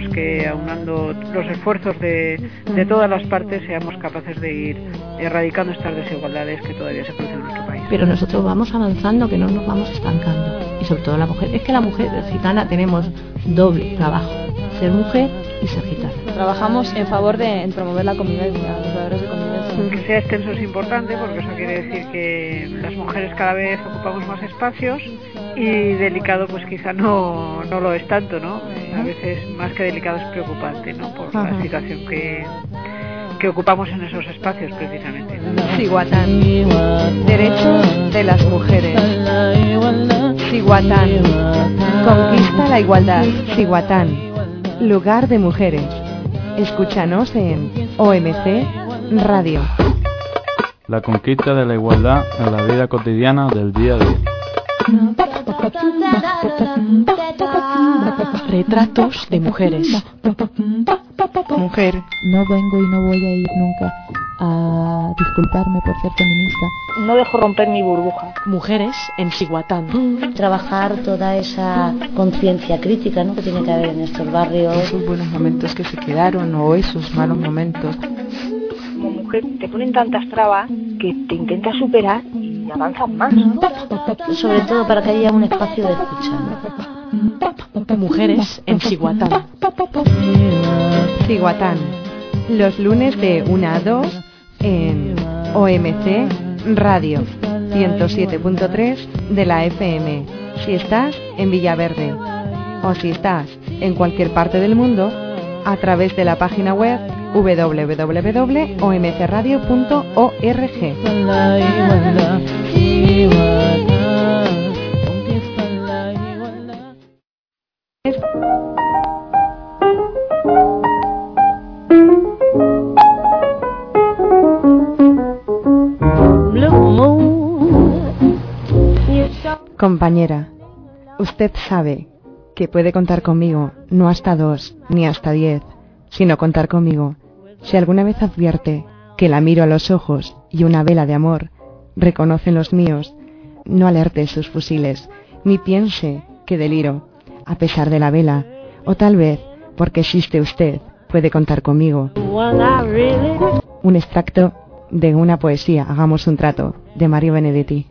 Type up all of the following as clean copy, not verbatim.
esperemos que aunando los esfuerzos de todas las partes seamos capaces de ir erradicando estas desigualdades que todavía se producen en nuestro país. Pero nosotros vamos avanzando, que no nos vamos estancando. Y sobre todo la mujer. Es que la mujer gitana tenemos doble trabajo: ser mujer y ser gitana. Trabajamos en favor de promover la convivencia, los valores de convivencia. Que sea extenso es importante porque eso quiere decir que las mujeres cada vez ocupamos más espacios, y delicado pues quizá no lo es tanto, ¿no? A veces más que delicado es preocupante, ¿no? Por la situación que ocupamos en esos espacios precisamente. Cihuatán, derechos de las mujeres. Cihuatán, conquista la igualdad. Cihuatán, lugar de mujeres. Escúchanos en OMC Radio. La conquista de la igualdad en la vida cotidiana del día a día. Retratos de mujeres. Mujer. No vengo y no voy a ir nunca a disculparme por ser feminista. No dejo romper mi burbuja. Mujeres en Cihuatán. Trabajar toda esa conciencia crítica, ¿no?, que tiene que haber en estos barrios. Esos buenos momentos que se quedaron o esos malos momentos. Como mujer te ponen tantas trabas que te intentas superar y avanzas más. Sobre todo para que haya un espacio de escucha. Mujeres en Cihuatán. Cihuatán, los lunes de 1 a 2 en OMC Radio 107.3 de la FM, si estás en Villaverde, o si estás en cualquier parte del mundo, a través de la página web www.omcradio.org. Compañera, usted sabe que puede contar conmigo, no hasta 2 ni hasta 10, sino contar conmigo. Si alguna vez advierte que la miro a los ojos y una vela de amor reconocen los míos, no alerte sus fusiles, ni piense que deliro, a pesar de la vela, o tal vez porque existe usted, puede contar conmigo. Un extracto de una poesía, Hagamos un trato, de Mario Benedetti.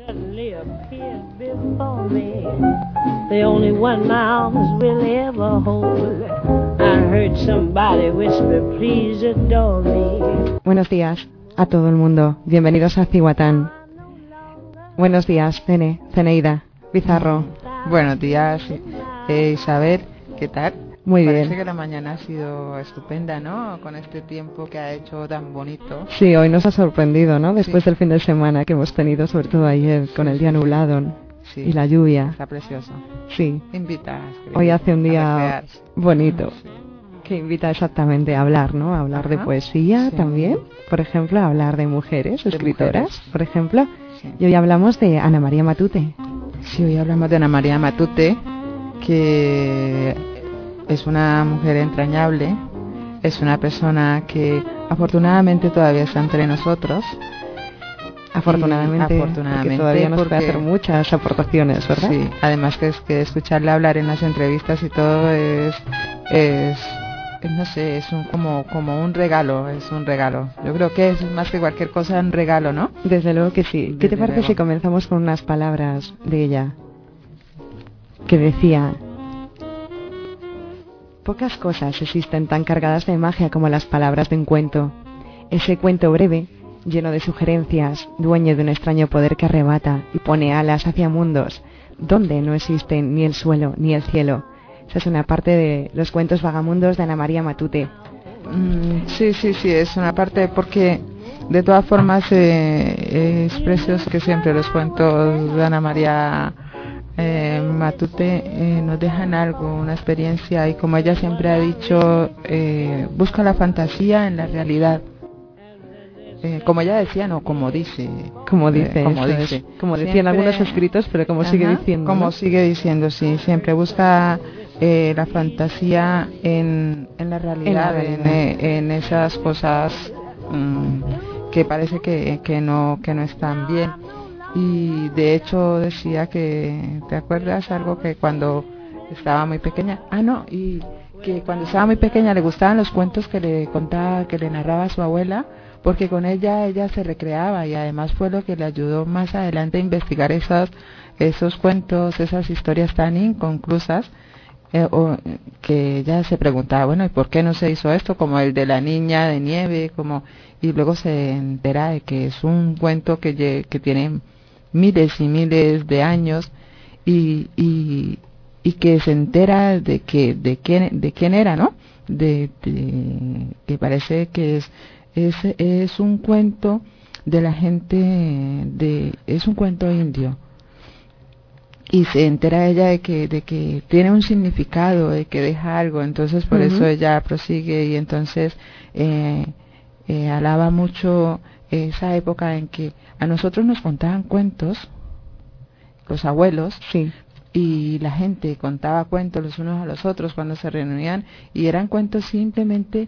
The only one my arms will ever hold. I heard somebody whisper, please adore me. Buenos días a todo el mundo. Bienvenidos a Cihuatán. Buenos días, Ceneida Pizarro. Buenos días, Isabel. ¿Qué tal? Muy bien. Parece que la mañana ha sido estupenda, ¿no? Con este tiempo que ha hecho tan bonito. Sí, hoy nos ha sorprendido, ¿no? Después del fin de semana que hemos tenido, sobre todo ayer, con el día nublado. Sí, y la lluvia. Está precioso. Sí. Invita a escribir, hoy hace un día bonito. Sí. Que invita exactamente a hablar, ¿no? A hablar de poesía también. Por ejemplo, a hablar de mujeres, escritoras, por ejemplo. Sí. Y hoy hablamos de Ana María Matute. Sí, hoy hablamos de Ana María Matute, que es una mujer entrañable. Es una persona que afortunadamente todavía está entre nosotros. Afortunadamente, porque todavía nos puede hacer muchas aportaciones, ¿verdad? Sí, además que es que escucharle hablar en las entrevistas y todo es no sé, es como un regalo, es un regalo. Yo creo que es más que cualquier cosa un regalo, ¿no? Desde luego que sí. ¿Qué te parece si comenzamos con unas palabras de ella? Que decía: pocas cosas existen tan cargadas de magia como las palabras de un cuento. Ese cuento breve, lleno de sugerencias, dueño de un extraño poder que arrebata y pone alas hacia mundos donde no existen ni el suelo ni el cielo. Esa es una parte de los cuentos vagamundos de Ana María Matute. Sí, es una parte porque de todas formas es precioso que siempre los cuentos de Ana María Matute nos dejan algo, una experiencia, y como ella siempre ha dicho, busca la fantasía en la realidad. Como ella decía, no, como dice decían algunos escritos, pero como sigue diciendo, como ¿no? Sigue diciendo, sí, siempre busca la fantasía en la realidad, en esas cosas que parece que no están bien. Y de hecho decía que, ¿te acuerdas algo que cuando estaba muy pequeña? Y que cuando estaba muy pequeña le gustaban los cuentos que le contaba, que le narraba su abuela, porque con ella se recreaba, y además fue lo que le ayudó más adelante a investigar esos cuentos, esas historias tan inconclusas, o que ella se preguntaba, bueno, ¿y por qué no se hizo esto? Como el de la niña de nieve, y luego se entera de que es un cuento que tiene miles y miles de años, y que se entera de quién era, ¿no? Que parece que es un cuento de la gente, es un cuento indio, y se entera ella de que tiene un significado, de que deja algo, entonces por eso ella prosigue, y entonces alaba mucho esa época en que a nosotros nos contaban cuentos, los abuelos, sí, y la gente contaba cuentos los unos a los otros cuando se reunían, y eran cuentos simplemente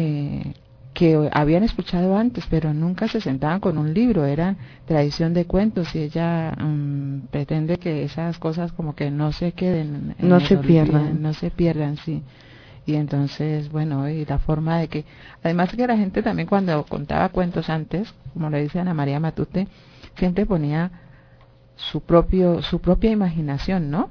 que habían escuchado antes, pero nunca se sentaban con un libro, eran tradición de cuentos, y ella pretende que esas cosas como que no se queden, no se pierdan, sí. Y entonces, bueno, y la forma de que, además que la gente también cuando contaba cuentos antes, como le dice Ana María Matute, siempre ponía su propia imaginación, ¿no?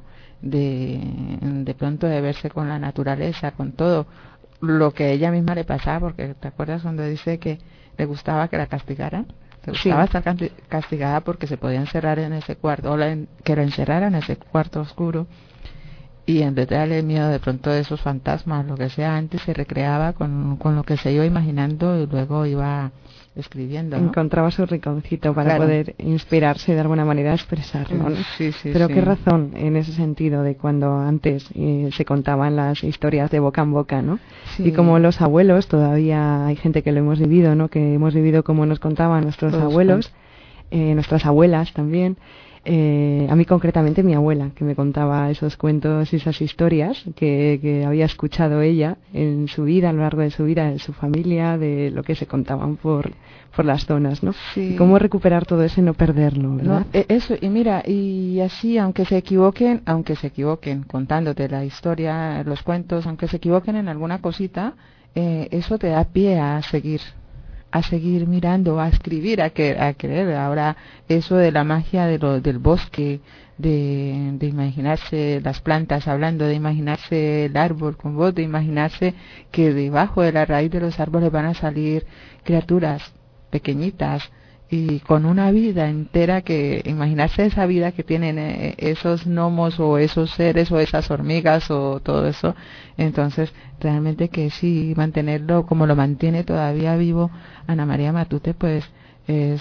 De pronto de verse con la naturaleza, con todo lo que ella misma le pasaba, porque te acuerdas cuando dice que le gustaba que la castigaran, le gustaba estar castigada porque se podía encerrar en ese cuarto, o que la encerraran en ese cuarto oscuro, y en vez de darle miedo de pronto de esos fantasmas, lo que sea, antes se recreaba con lo que se iba imaginando, y luego iba escribiendo, ¿no? Encontraba su rinconcito para poder inspirarse de alguna manera a expresarlo, ¿no? Sí, pero qué razón en ese sentido de cuando antes se contaban las historias de boca en boca, ¿no? Y como los abuelos, todavía hay gente que lo hemos vivido, ¿no? Que hemos vivido como nos contaban nuestros abuelos, nuestras abuelas también. A mí concretamente mi abuela, que me contaba esos cuentos y esas historias que había escuchado ella en su vida, a lo largo de su vida, de su familia, de lo que se contaban por las zonas, ¿no? Sí. Y cómo recuperar todo eso y no perderlo, ¿verdad? No, eso, y mira, y así, aunque se equivoquen contándote la historia, los cuentos, aunque se equivoquen en alguna cosita, eso te da pie a seguir mirando, a escribir, a querer. Ahora eso de la magia del bosque, de imaginarse las plantas hablando, de imaginarse el árbol con voz, de imaginarse que debajo de la raíz de los árboles van a salir criaturas pequeñitas y con una vida entera, que imaginarse esa vida que tienen esos gnomos o esos seres o esas hormigas o todo eso. Entonces realmente que sí, mantenerlo como lo mantiene todavía vivo Ana María Matute, pues es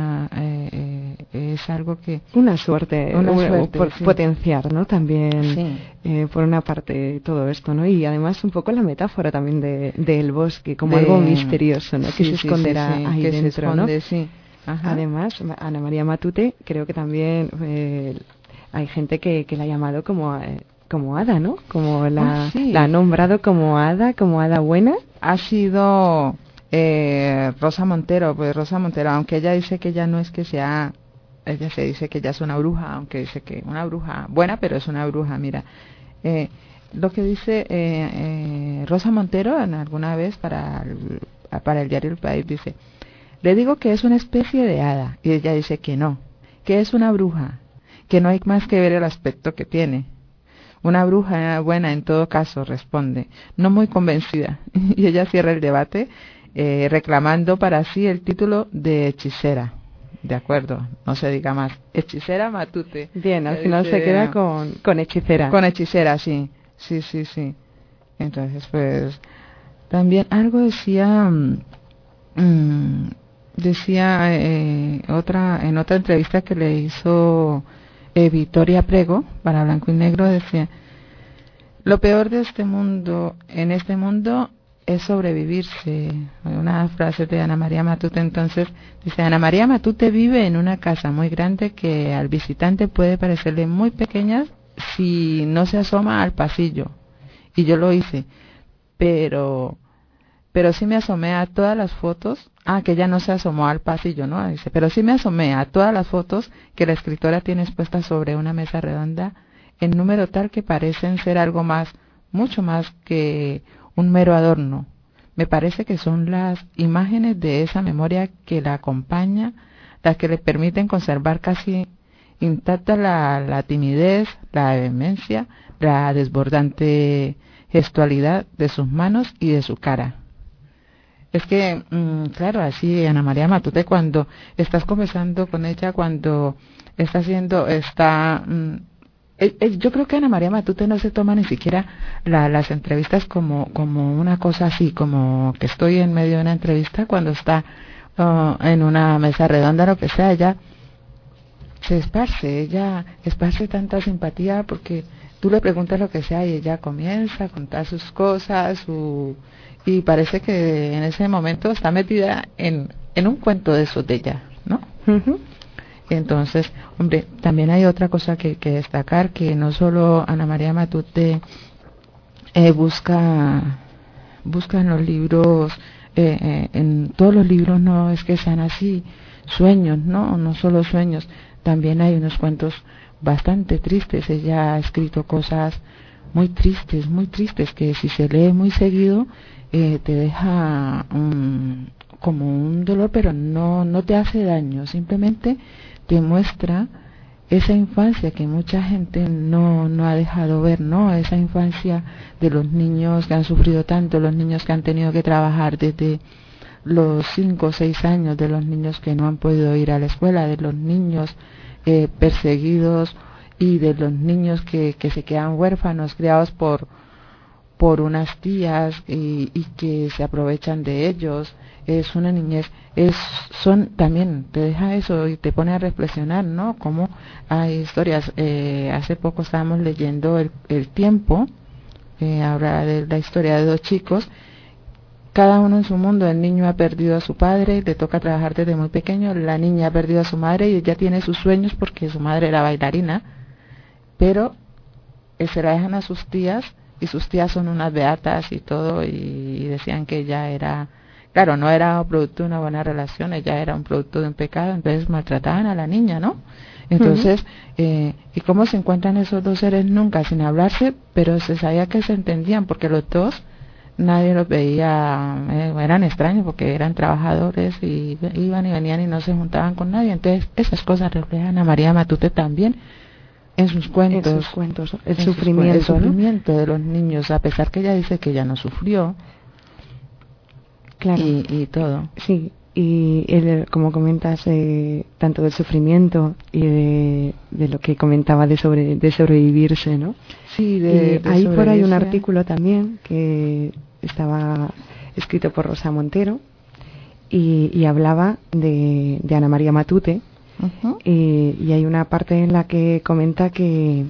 es algo que una suerte por potenciar, ¿no? También por una parte todo esto, ¿no? Y además un poco la metáfora también del bosque como algo misterioso, ¿no? Que se esconderá ahí dentro, ¿no? Ajá. Además, Ana María Matute, creo que también hay gente que la ha llamado como hada, ¿no? Como la ha nombrado como hada buena. Ha sido Rosa Montero, aunque ella dice que ella no es que sea, ella se dice que ella es una bruja, aunque dice que una bruja buena, pero es una bruja. Mira, lo que dice Rosa Montero alguna vez para el diario El País, dice: le digo que es una especie de hada, y ella dice que no, que es una bruja, que no hay más que ver el aspecto que tiene. Una bruja buena en todo caso, responde, no muy convencida, y ella cierra el debate reclamando para sí el título de hechicera. De acuerdo, no se diga más. Hechicera Matute. Bien, al final se queda con hechicera. Con hechicera, sí. Entonces, pues, también algo decía... decía en otra entrevista que le hizo Victoria Prego para Blanco y Negro, decía: lo peor de en este mundo es sobrevivirse. Una frase de Ana María Matute. Entonces dice: Ana María Matute vive en una casa muy grande que al visitante puede parecerle muy pequeña si no se asoma al pasillo, y yo lo hice, pero sí me asomé a todas las fotos. Que ella no se asomó al pasillo, ¿no? Dice, pero sí me asomé a todas las fotos que la escritora tiene expuestas sobre una mesa redonda, en número tal que parecen ser algo más mucho más que un mero adorno. Me parece que son las imágenes de esa memoria que la acompaña, las que le permiten conservar casi intacta la timidez, la vehemencia, la desbordante gestualidad de sus manos y de su cara. Es que, claro, así Ana María Matute, cuando estás conversando con ella, cuando está haciendo, yo creo que Ana María Matute no se toma ni siquiera las entrevistas como una cosa así, como que estoy en medio de una entrevista, cuando está en una mesa redonda, lo que sea, ella esparce tanta simpatía, porque tú le preguntas lo que sea y ella comienza a contar sus cosas, y parece que en ese momento está metida en un cuento de esos de ella, ¿no? Uh-huh. Entonces, hombre, también hay otra cosa que destacar, que no solo Ana María Matute busca en los libros, en todos los libros no es que sean así, sueños, no solo sueños, también hay unos cuentos bastante tristes. Ella ha escrito cosas muy tristes, que si se lee muy seguido, te deja como un dolor, pero no te hace daño, simplemente te muestra esa infancia que mucha gente no ha dejado ver, ¿no? Esa infancia de los niños que han sufrido tanto, los niños que han tenido que trabajar desde los 5 o 6 años, de los niños que no han podido ir a la escuela, de los niños perseguidos, y de los niños que se quedan huérfanos, criados por unas tías y que se aprovechan de ellos. Es una niñez, también te deja eso y te pone a reflexionar, ¿no? Como hay historias, hace poco estábamos leyendo el Tiempo, habla de la historia de 2 chicos, cada uno en su mundo. El niño ha perdido a su padre, le toca trabajar desde muy pequeño, la niña ha perdido a su madre y ella tiene sus sueños porque su madre era bailarina, pero se la dejan a sus tías, y sus tías son unas beatas y todo, y decían que ella era, claro, no era producto de una buena relación, ella era un producto de un pecado, entonces maltrataban a la niña, ¿no? Entonces, ¿y cómo se encuentran esos 2 seres nunca sin hablarse? Pero se sabía que se entendían, porque los 2, nadie los veía, eran extraños, porque eran trabajadores y iban y venían y no se juntaban con nadie. Entonces, esas cosas reflejan a María Matute también en sus cuentos, el sufrimiento de los niños, a pesar que ella dice que ella no sufrió, claro, y todo. Sí, y como comentas, tanto del sufrimiento y de lo que comentaba de sobrevivirse, ¿no? Sí, hay por ahí un artículo también que estaba escrito por Rosa Montero y hablaba de Ana María Matute. Uh-huh. Y hay una parte en la que comenta que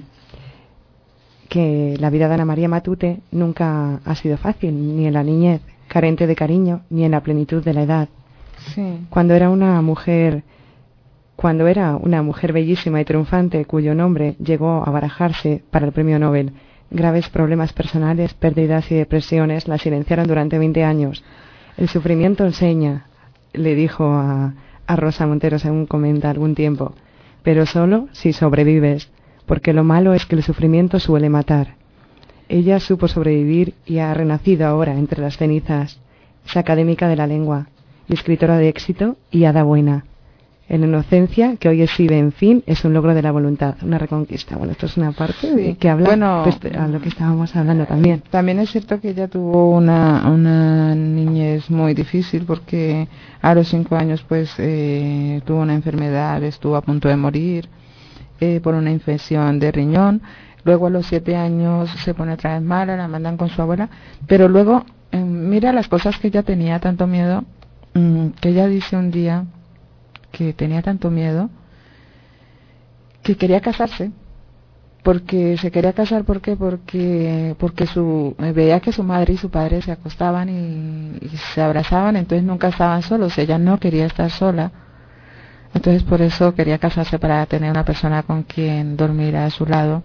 la vida de Ana María Matute nunca ha sido fácil, ni en la niñez, carente de cariño, ni en la plenitud de la edad. Sí. Cuando era una mujer bellísima y triunfante, cuyo nombre llegó a barajarse para el premio Nobel, graves problemas personales, pérdidas y depresiones la silenciaron durante 20 años. El sufrimiento enseña, le dijo a Rosa Montero, según comenta algún tiempo, pero solo si sobrevives, porque lo malo es que el sufrimiento suele matar. Ella supo sobrevivir y ha renacido ahora entre las cenizas. Es académica de la lengua y escritora de éxito y hada buena. En la inocencia que hoy exhibe, en fin, es un logro de la voluntad, una reconquista. Bueno, esto es una parte de que habla a lo que estábamos hablando también. También es cierto que ella tuvo una niñez muy difícil, porque a los 5 años pues tuvo una enfermedad, estuvo a punto de morir por una infección de riñón. Luego a los 7 años se pone otra vez mala, la mandan con su abuela, pero luego mira las cosas que ella tenía tanto miedo, que ella dice un día que tenía tanto miedo que quería casarse, porque se quería casar. ¿Por qué? Porque veía que su madre y su padre se acostaban y se abrazaban, entonces nunca estaban solos, ella no quería estar sola, entonces por eso quería casarse, para tener una persona con quien dormir a su lado.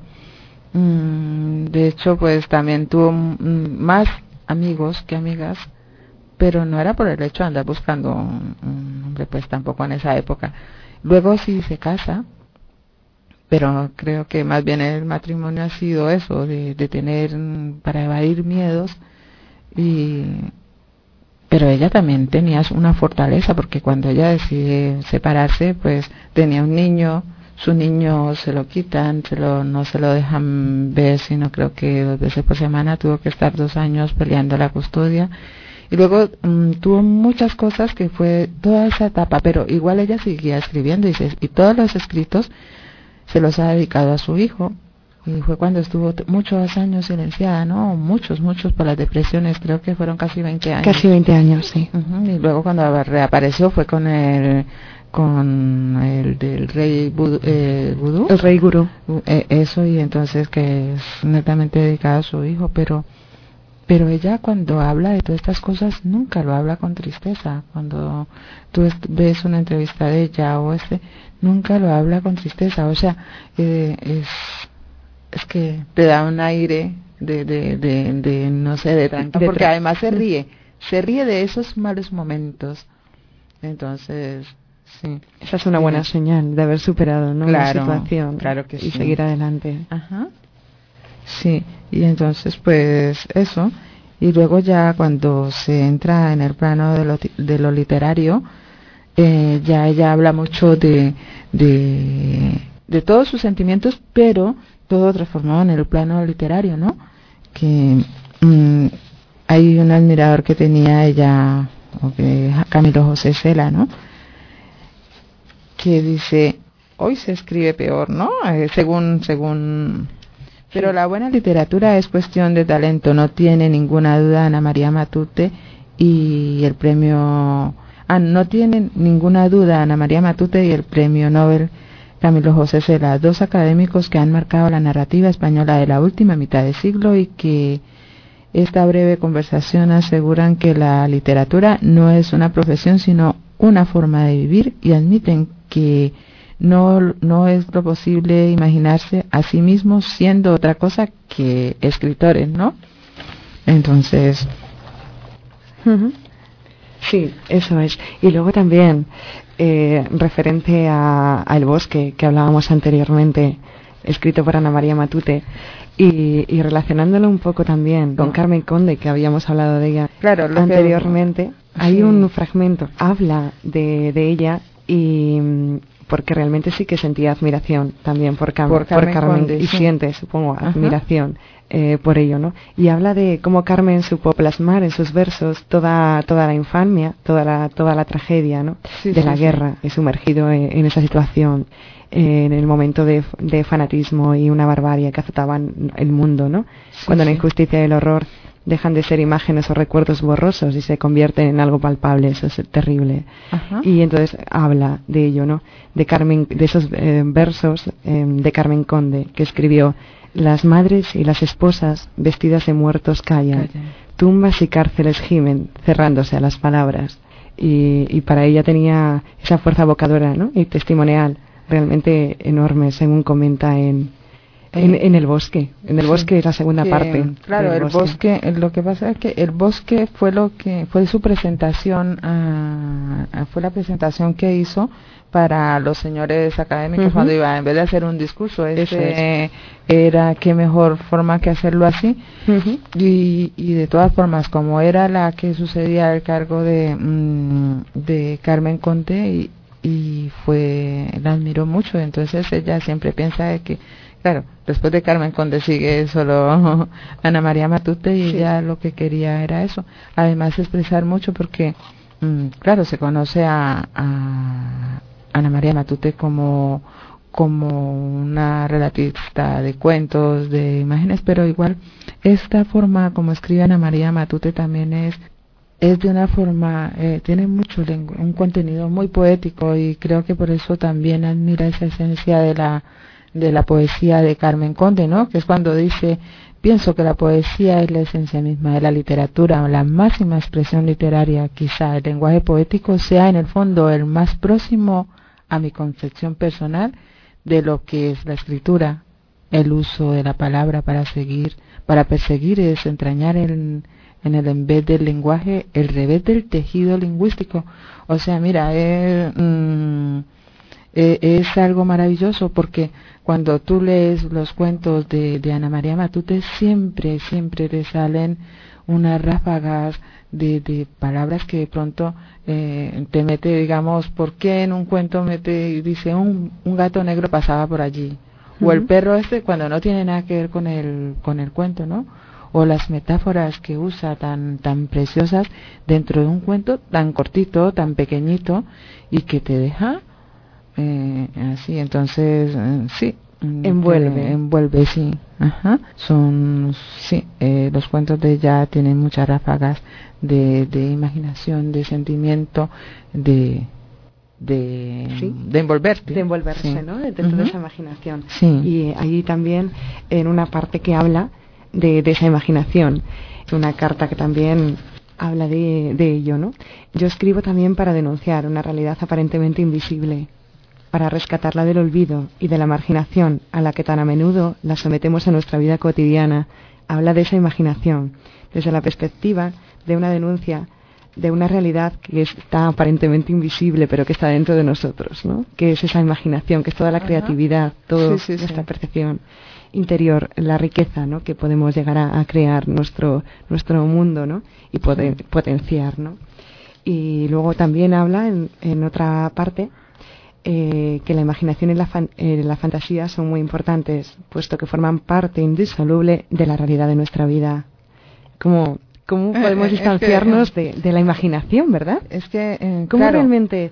De hecho, pues también tuvo más amigos que amigas, pero no era por el hecho de andar buscando un hombre, pues tampoco en esa época. Luego sí se casa, pero creo que más bien el matrimonio ha sido eso, de tener, para evadir miedos, pero ella también tenía una fortaleza, porque cuando ella decide separarse, pues tenía un niño, su niño se lo quitan, no se lo dejan ver, sino creo que 2 veces por semana, tuvo que estar 2 años peleando la custodia, y luego tuvo muchas cosas que fue toda esa etapa, pero igual ella seguía escribiendo, y todos los escritos se los ha dedicado a su hijo, y fue cuando estuvo muchos años silenciada, ¿no? Muchos por las depresiones, creo que fueron casi 20 años. Casi 20 años, sí. Y luego cuando reapareció fue con el del rey vudú. El rey gurú. Eso, y entonces que es netamente dedicado a su hijo, pero ella cuando habla de todas estas cosas nunca lo habla con tristeza. Cuando tú ves una entrevista de ella nunca lo habla con tristeza. O sea, es que te da un aire de no sé, de tranquilo, porque además se ríe de esos malos momentos. Entonces, sí. Esa es una buena señal de haber superado, ¿no? La situación. Claro que sí. Y seguir adelante. Ajá. Sí, y entonces pues eso, y luego ya cuando se entra en el plano de lo literario, ya ella habla mucho de todos sus sentimientos, pero todo transformado en el plano literario, ¿no? Que hay un admirador que tenía ella, Camilo José Cela, ¿no? Que dice, hoy se escribe peor, ¿no? Según pero la buena literatura es cuestión de talento, no tiene ninguna duda Ana María Matute y el premio... no tiene ninguna duda Ana María Matute y el premio Nobel Camilo José Cela, 2 académicos que han marcado la narrativa española de la última mitad de siglo, y que esta breve conversación aseguran que la literatura no es una profesión sino una forma de vivir, y admiten que no es lo posible imaginarse a sí mismos siendo otra cosa que escritores, ¿no? Entonces, sí, eso es. Y luego también, referente a El bosque, que hablábamos anteriormente, escrito por Ana María Matute, y relacionándolo un poco también con Carmen Conde, que habíamos hablado de ella anteriormente, hay un fragmento, habla de ella, y porque realmente sí que sentía admiración también por Carmen Conde, y siente, supongo, admiración por ello, ¿no? Y habla de cómo Carmen supo plasmar en sus versos toda la infamia, toda la tragedia, ¿no? De la guerra, sumergido en esa situación, en el momento de fanatismo y una barbarie que azotaban el mundo, ¿no? Cuando la injusticia y el horror dejan de ser imágenes o recuerdos borrosos y se convierten en algo palpable. Eso es terrible. Y entonces habla de ello, ¿no? De Carmen, de esos versos de Carmen Conde, que escribió: las madres y las esposas vestidas de muertos callan, tumbas y cárceles gimen, cerrándose a las palabras. Y para ella tenía esa fuerza evocadora, ¿no? Y testimonial realmente enorme, según comenta en El bosque. En El bosque es la segunda parte. Claro, El bosque, lo que pasa es que El bosque fue su presentación, fue la presentación que hizo para los señores académicos cuando iba, en vez de hacer un discurso, era qué mejor forma que hacerlo así. Y de todas formas, como era la que sucedía el cargo de Carmen Conde, y la admiró mucho, entonces ella siempre piensa de que, claro, después de Carmen Conde sigue solo Ana María Matute, y ella lo que quería era eso, además expresar mucho, porque claro, se conoce a Ana María Matute como una relativista de cuentos, de imágenes, pero igual esta forma como escribe Ana María Matute también es de una forma, tiene mucho un contenido muy poético, y creo que por eso también admira esa esencia de la poesía de Carmen Conde, ¿no? Que es cuando dice: pienso que la poesía es la esencia misma de la literatura, la máxima expresión literaria. Quizá el lenguaje poético sea en el fondo el más próximo a mi concepción personal de lo que es la escritura. El uso de la palabra para perseguir es entrañar en el embés del lenguaje el revés del tejido lingüístico. O sea, mira, es algo maravilloso, porque cuando tú lees los cuentos de Ana María Matute, siempre te salen unas ráfagas de palabras que de pronto te mete, digamos, ¿por qué en un cuento dice un gato negro pasaba por allí? O el perro cuando no tiene nada que ver con el cuento, ¿no? O las metáforas que usa tan preciosas dentro de un cuento tan cortito, tan pequeñito, y que te deja así. Entonces, sí, envuelve, sí. Ajá. Los cuentos de ella tienen muchas ráfagas de imaginación, de sentimiento, de envolverte. De envolverse, sí. ¿no? Dentro de esa imaginación. Sí. Y ahí también, en una parte que habla de esa imaginación, una carta que también habla de ello, ¿no? Yo escribo también para denunciar una realidad aparentemente invisible, para rescatarla del olvido y de la marginación a la que tan a menudo la sometemos en nuestra vida cotidiana. Habla de esa imaginación, desde la perspectiva de una denuncia de una realidad que está aparentemente invisible, pero que está dentro de nosotros, ¿no? Que es esa imaginación, que es toda la creatividad, toda nuestra percepción interior, la riqueza, ¿no? Que podemos llegar a crear nuestro mundo, ¿no? Y poder potenciar, ¿no? Y luego también habla en otra parte que la imaginación y la fantasía son muy importantes, puesto que forman parte indisoluble de la realidad de nuestra vida. ¿Cómo podemos distanciarnos de la imaginación, verdad? Es que, ¿cómo claro, realmente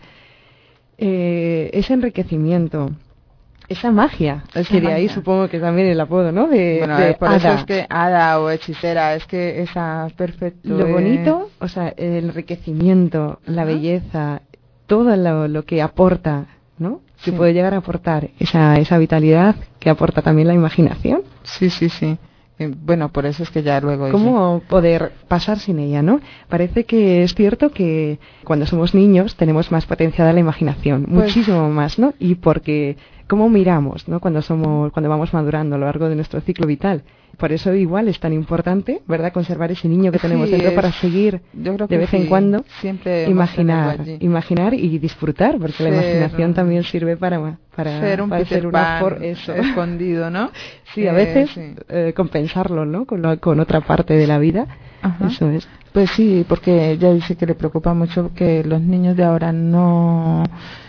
ese enriquecimio, esa magia, que de ahí supongo que también el apodo, ¿no? Por hada. eso es que hada o hechicera, es que esa perfecto. Lo bonito, o sea, el enriquecimiento, la belleza, todo lo que aporta, ¿no? Que puede llegar a aportar esa vitalidad que aporta también la imaginación. Sí. Bueno, por eso es que ya luego... ¿Cómo poder pasar sin ella, no? Parece que es cierto que cuando somos niños tenemos más potenciada la imaginación, muchísimo más, ¿no? Y porque cómo miramos, ¿no? Cuando vamos madurando a lo largo de nuestro ciclo vital. Por eso igual es tan importante, ¿verdad? Conservar ese niño que tenemos dentro para seguir de vez en cuando siempre imaginar y disfrutar, porque la imaginación también sirve para ser un Peter Pan escondido, ¿no? Sí, a veces compensarlo, ¿no? Con otra parte de la vida. Ajá. Eso es. Pues sí, porque ella dice que le preocupa mucho que los niños de ahora no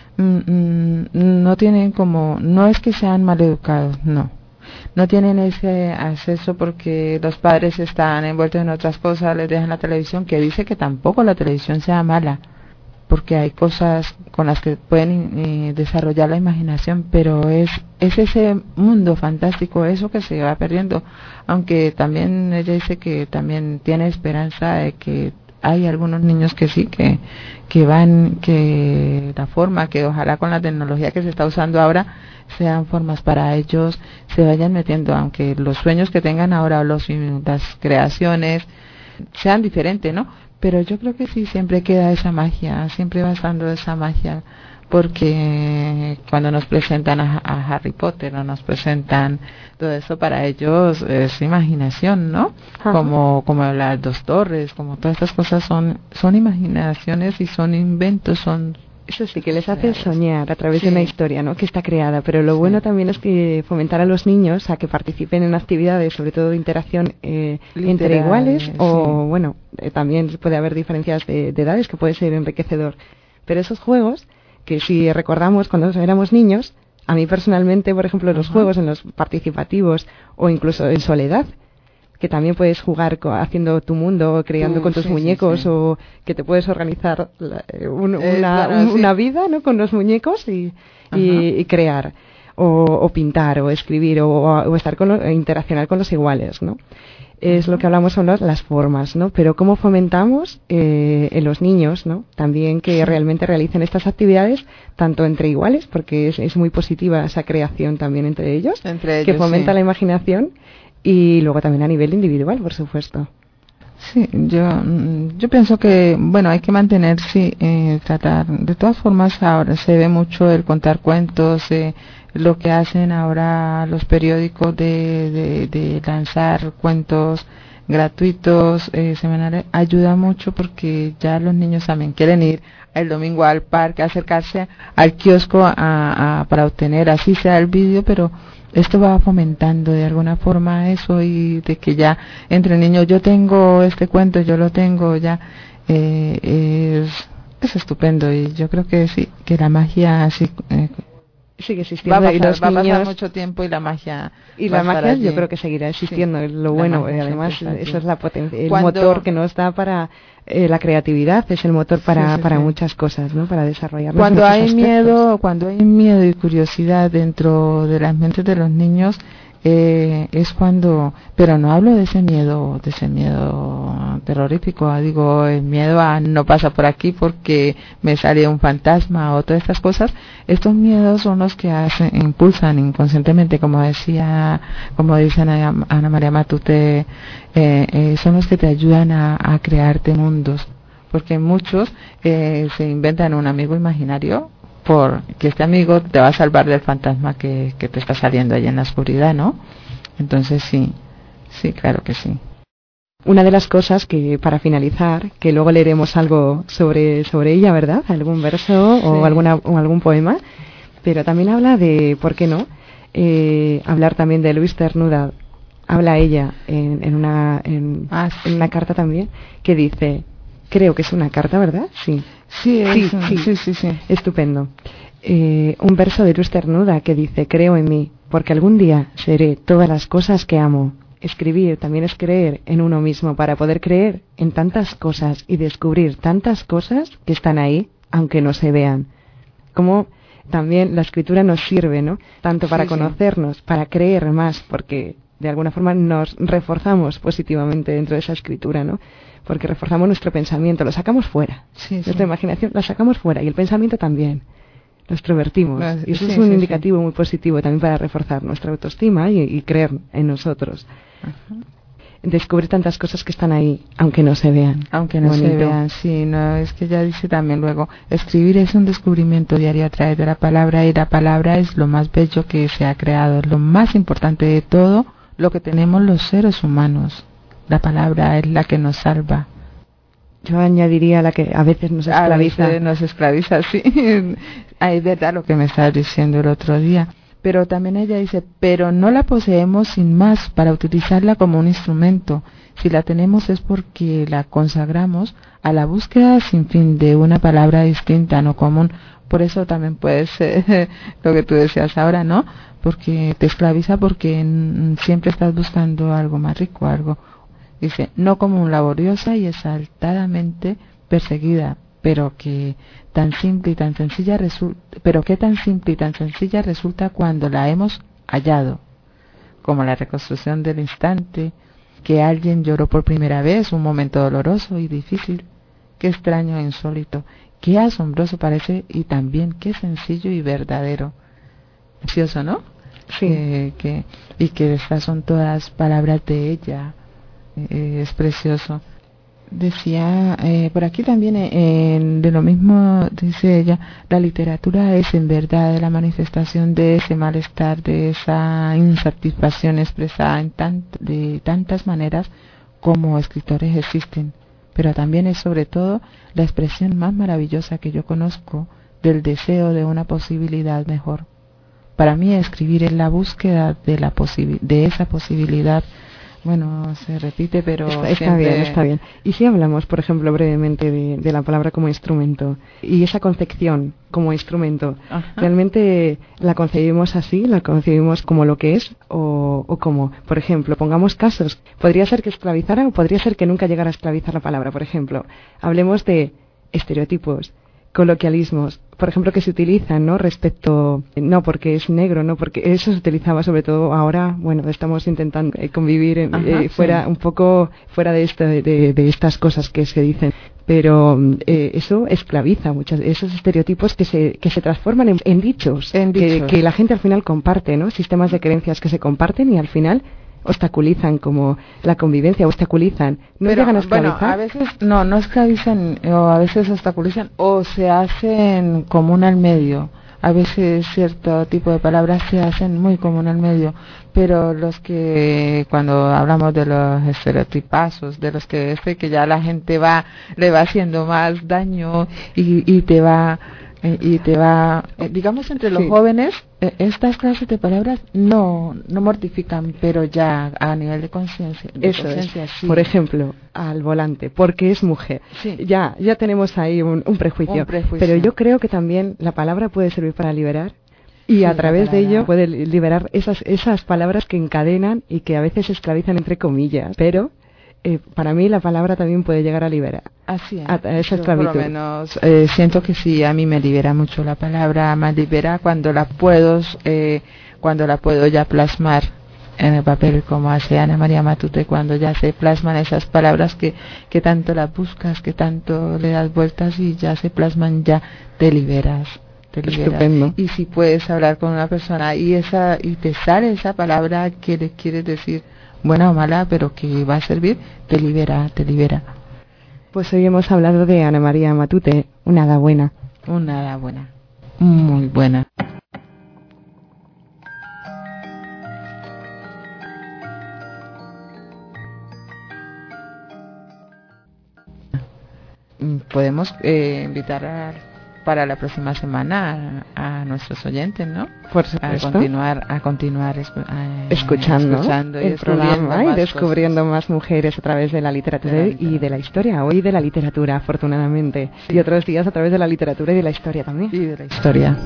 tienen no es que sean mal educados, no tienen ese acceso porque los padres están envueltos en otras cosas, les dejan la televisión, que dice que tampoco la televisión sea mala, porque hay cosas con las que pueden desarrollar la imaginación, pero es ese mundo fantástico, eso que se va perdiendo, aunque también ella dice que también tiene esperanza de que hay algunos niños que sí, que la forma, que ojalá con la tecnología que se está usando ahora sean formas para ellos, se vayan metiendo, aunque los sueños que tengan ahora o las creaciones sean diferentes, ¿no? Pero yo creo que sí, siempre queda esa magia, siempre va estando esa magia, porque cuando nos presentan a Harry Potter o nos presentan todo eso, para ellos es imaginación, ¿no? Como las dos torres, como todas estas cosas son imaginaciones y son inventos, eso sí, que les hace soñar a través de una historia, ¿no? Que está creada, pero lo bueno también es que fomentar a los niños a que participen en actividades, sobre todo de interacción entre iguales, o bueno, también puede haber diferencias de edades que puede ser enriquecedor, pero esos juegos que si recordamos cuando éramos niños, a mí personalmente, por ejemplo, los juegos en los participativos o incluso en soledad, que también puedes jugar haciendo tu mundo, creando con tus muñecos, o que te puedes organizar una vida, ¿no? Con los muñecos y crear, o pintar, o escribir, o estar interaccionar con los iguales, ¿no? Es lo que hablamos, son las formas, ¿no? Pero cómo fomentamos en los niños, ¿no? También que realmente realicen estas actividades, tanto entre iguales, porque es muy positiva esa creación también entre ellos, que fomenta la imaginación, y luego también a nivel individual, por supuesto. Sí, yo pienso que, bueno, hay que mantener, tratar. De todas formas, ahora se ve mucho el contar cuentos, lo que hacen ahora los periódicos de lanzar cuentos gratuitos, semanales, ayuda mucho porque ya los niños también quieren ir el domingo al parque, acercarse al kiosco para obtener, así sea el vídeo, pero esto va fomentando de alguna forma eso, y de que ya entre niños, yo tengo este cuento, yo lo tengo ya, es estupendo, y yo creo que sí, que la magia así sigue existiendo, va a y los pasar niños, mucho tiempo, y la magia yo creo que seguirá existiendo, es lo bueno, además eso es la potencia, el motor que nos da para la creatividad, es el motor para muchas cosas, ¿no? Para desarrollar cuando hay miedo y curiosidad dentro de las mentes de los niños, es cuando, pero no hablo de ese miedo terrorífico, digo el miedo a no pasa por aquí porque me sale un fantasma o todas estas cosas. Estos miedos son los que impulsan inconscientemente, como dice Ana María Matute, son los que te ayudan a crearte mundos, porque muchos se inventan un amigo imaginario porque este amigo te va a salvar del fantasma que te está saliendo ahí en la oscuridad, ¿no? Entonces sí, claro que sí. Una de las cosas que, para finalizar, que luego leeremos algo sobre ella, ¿verdad? Algún verso o algún poema, pero también habla de, ¿por qué no? Hablar también de Luis Cernuda. Habla ella en una carta también, que dice, creo que es una carta, ¿verdad? Sí. Sí. Estupendo. Un verso de Luis Cernuda que dice, creo en mí, porque algún día seré todas las cosas que amo. Escribir también es creer en uno mismo, para poder creer en tantas cosas y descubrir tantas cosas que están ahí, aunque no se vean. Como también la escritura nos sirve, ¿no? Tanto para conocernos, para creer más, porque de alguna forma nos reforzamos positivamente dentro de esa escritura, ¿no? Porque reforzamos nuestro pensamiento, lo sacamos fuera. Nuestra imaginación la sacamos fuera, y el pensamiento también. Lo extrovertimos. Y eso es un indicativo muy positivo también para reforzar nuestra autoestima y creer en nosotros. Ajá. Descubrir tantas cosas que están ahí, aunque no se vean. Sí, no, es que ya dice también luego, escribir es un descubrimiento diario a través de la palabra, y la palabra es lo más bello que se ha creado, es lo más importante de todo lo que tenemos los seres humanos. La palabra es la que nos salva. Yo añadiría la que a veces nos esclaviza. A veces nos esclaviza, sí. Es verdad lo que me estabas diciendo el otro día. Pero también ella dice, pero no la poseemos sin más para utilizarla como un instrumento. Si la tenemos es porque la consagramos a la búsqueda sin fin de una palabra distinta, no común. Por eso también puede ser lo que tú decías ahora, ¿no? Porque te esclaviza, porque siempre estás buscando algo más rico, algo. Dice, no como laboriosa y exaltadamente perseguida, pero que tan simple y tan sencilla resulta cuando la hemos hallado, como la reconstrucción del instante, que alguien lloró por primera vez, un momento doloroso y difícil, qué extraño e insólito, qué asombroso parece, y también qué sencillo y verdadero. Precioso, ¿no? Sí. Y que estas son todas palabras de ella. Es precioso. Decía por aquí también de lo mismo, dice ella, la literatura es en verdad la manifestación de ese malestar, de esa insatisfacción expresada de tantas maneras como escritores existen, pero también es sobre todo la expresión más maravillosa que yo conozco del deseo de una posibilidad mejor. Para mí escribir es la búsqueda de esa posibilidad. Bueno, se repite, pero está bien. Y si hablamos, por ejemplo, brevemente de la palabra como instrumento, y esa concepción como instrumento, ajá, ¿realmente la concebimos así? ¿La concebimos como lo que es? ¿O cómo? Por ejemplo, pongamos casos. ¿Podría ser que esclavizara o podría ser que nunca llegara a esclavizar la palabra? Por ejemplo, hablemos de estereotipos, coloquialismos, por ejemplo, que se utilizan, ¿no? Respecto, no porque es negro, no porque eso se utilizaba sobre todo ahora, bueno, estamos intentando convivir fuera, un poco fuera de estas cosas que se dicen, pero eso esclaviza muchas, esos estereotipos que se transforman en dichos. Que la gente al final comparte, ¿no? Sistemas de creencias que se comparten y al final obstaculizan como la convivencia, no llegan a esclavizar. Bueno, a veces no esclavizan, o a veces obstaculizan, o se hacen común al medio, a veces cierto tipo de palabras se hacen muy común al medio, pero los que cuando hablamos de los estereotipazos, de los que ya la gente le va haciendo más daño y te va digamos entre los jóvenes, estas clases de palabras no mortifican, pero ya a nivel de conciencia. Eso es. Sí. Por ejemplo, al volante, porque es mujer. Sí. Ya tenemos ahí un prejuicio. Pero yo creo que también la palabra puede servir para liberar. Y a través de ello puede liberar esas palabras que encadenan y que a veces esclavizan entre comillas. Pero para mí la palabra también puede llegar a liberar. Así es. A esa esclavitud. Por lo menos siento que sí, a mí me libera mucho la palabra, me libera cuando la puedo ya plasmar en el papel, como hace Ana María Matute, cuando ya se plasman esas palabras que tanto las buscas, que tanto le das vueltas y ya se plasman, ya te liberas. Estupendo. Y si puedes hablar con una persona y te sale esa palabra que le quieres decir, buena o mala, pero que va a servir, te libera. Pues hoy hemos hablado de Ana María Matute, una hada buena. Una hada buena, muy buena. Podemos invitar para la próxima semana a nuestros oyentes, ¿no? Por supuesto. A continuar escuchando y el programa y descubriendo más mujeres a través de la literatura y de la historia. Hoy de la literatura, afortunadamente. Sí. Y otros días a través de la literatura y de la historia también. Y de la historia.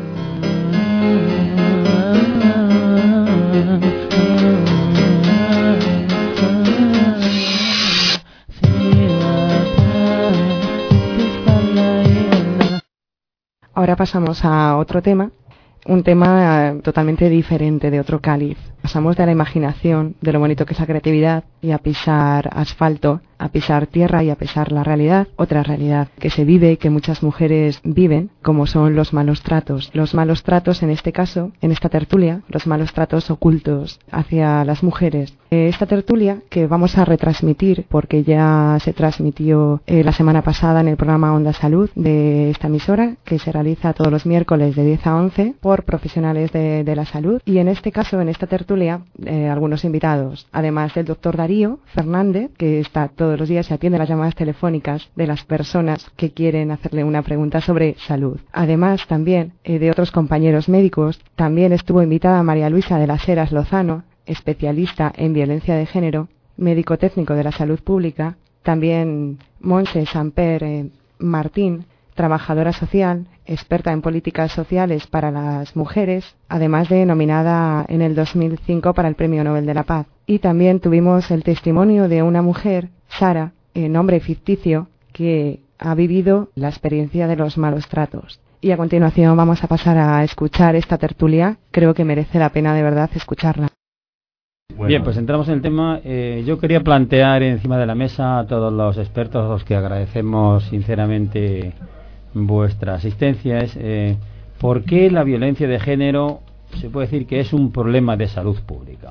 Ahora pasamos a otro tema, un tema totalmente diferente, de otro cáliz. Pasamos de la imaginación, de lo bonito que es la creatividad, y a pisar asfalto, a pisar tierra y a pisar la realidad, otra realidad que se vive y que muchas mujeres viven, como son los malos tratos. Los malos tratos, en este caso, en esta tertulia, los malos tratos ocultos hacia las mujeres. Esta tertulia que vamos a retransmitir, porque ya se transmitió la semana pasada en el programa Onda Salud de esta emisora, que se realiza todos los miércoles de 10 a 11 por profesionales de la salud. Y en este caso, en esta tertulia, algunos invitados, además del doctor Darío Fernández, que está todos los días y atiende las llamadas telefónicas de las personas que quieren hacerle una pregunta sobre salud. Además también de otros compañeros médicos, también estuvo invitada María Luisa de las Heras Lozano, especialista en violencia de género, médico técnico de la salud pública, también Montse Samper Martín, trabajadora social, experta en políticas sociales para las mujeres, además de nominada en el 2005 para el Premio Nobel de la Paz. Y también tuvimos el testimonio de una mujer, Sara, nombre ficticio, que ha vivido la experiencia de los malos tratos. Y a continuación vamos a pasar a escuchar esta tertulia. Creo que merece la pena de verdad escucharla. Bueno. Bien, pues entramos en el tema. Yo quería plantear encima de la mesa a todos los expertos, a los que agradecemos sinceramente vuestra asistencia, es ¿por qué la violencia de género se puede decir que es un problema de salud pública?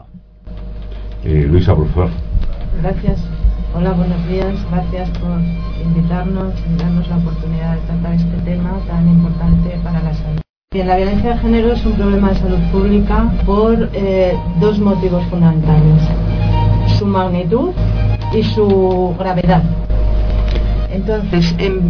Luisa, por favor. Gracias. Hola, buenos días. Gracias por invitarnos y darnos la oportunidad de tratar este tema tan importante para la salud. Bien, la violencia de género es un problema de salud pública por dos motivos fundamentales: su magnitud y su gravedad. Entonces,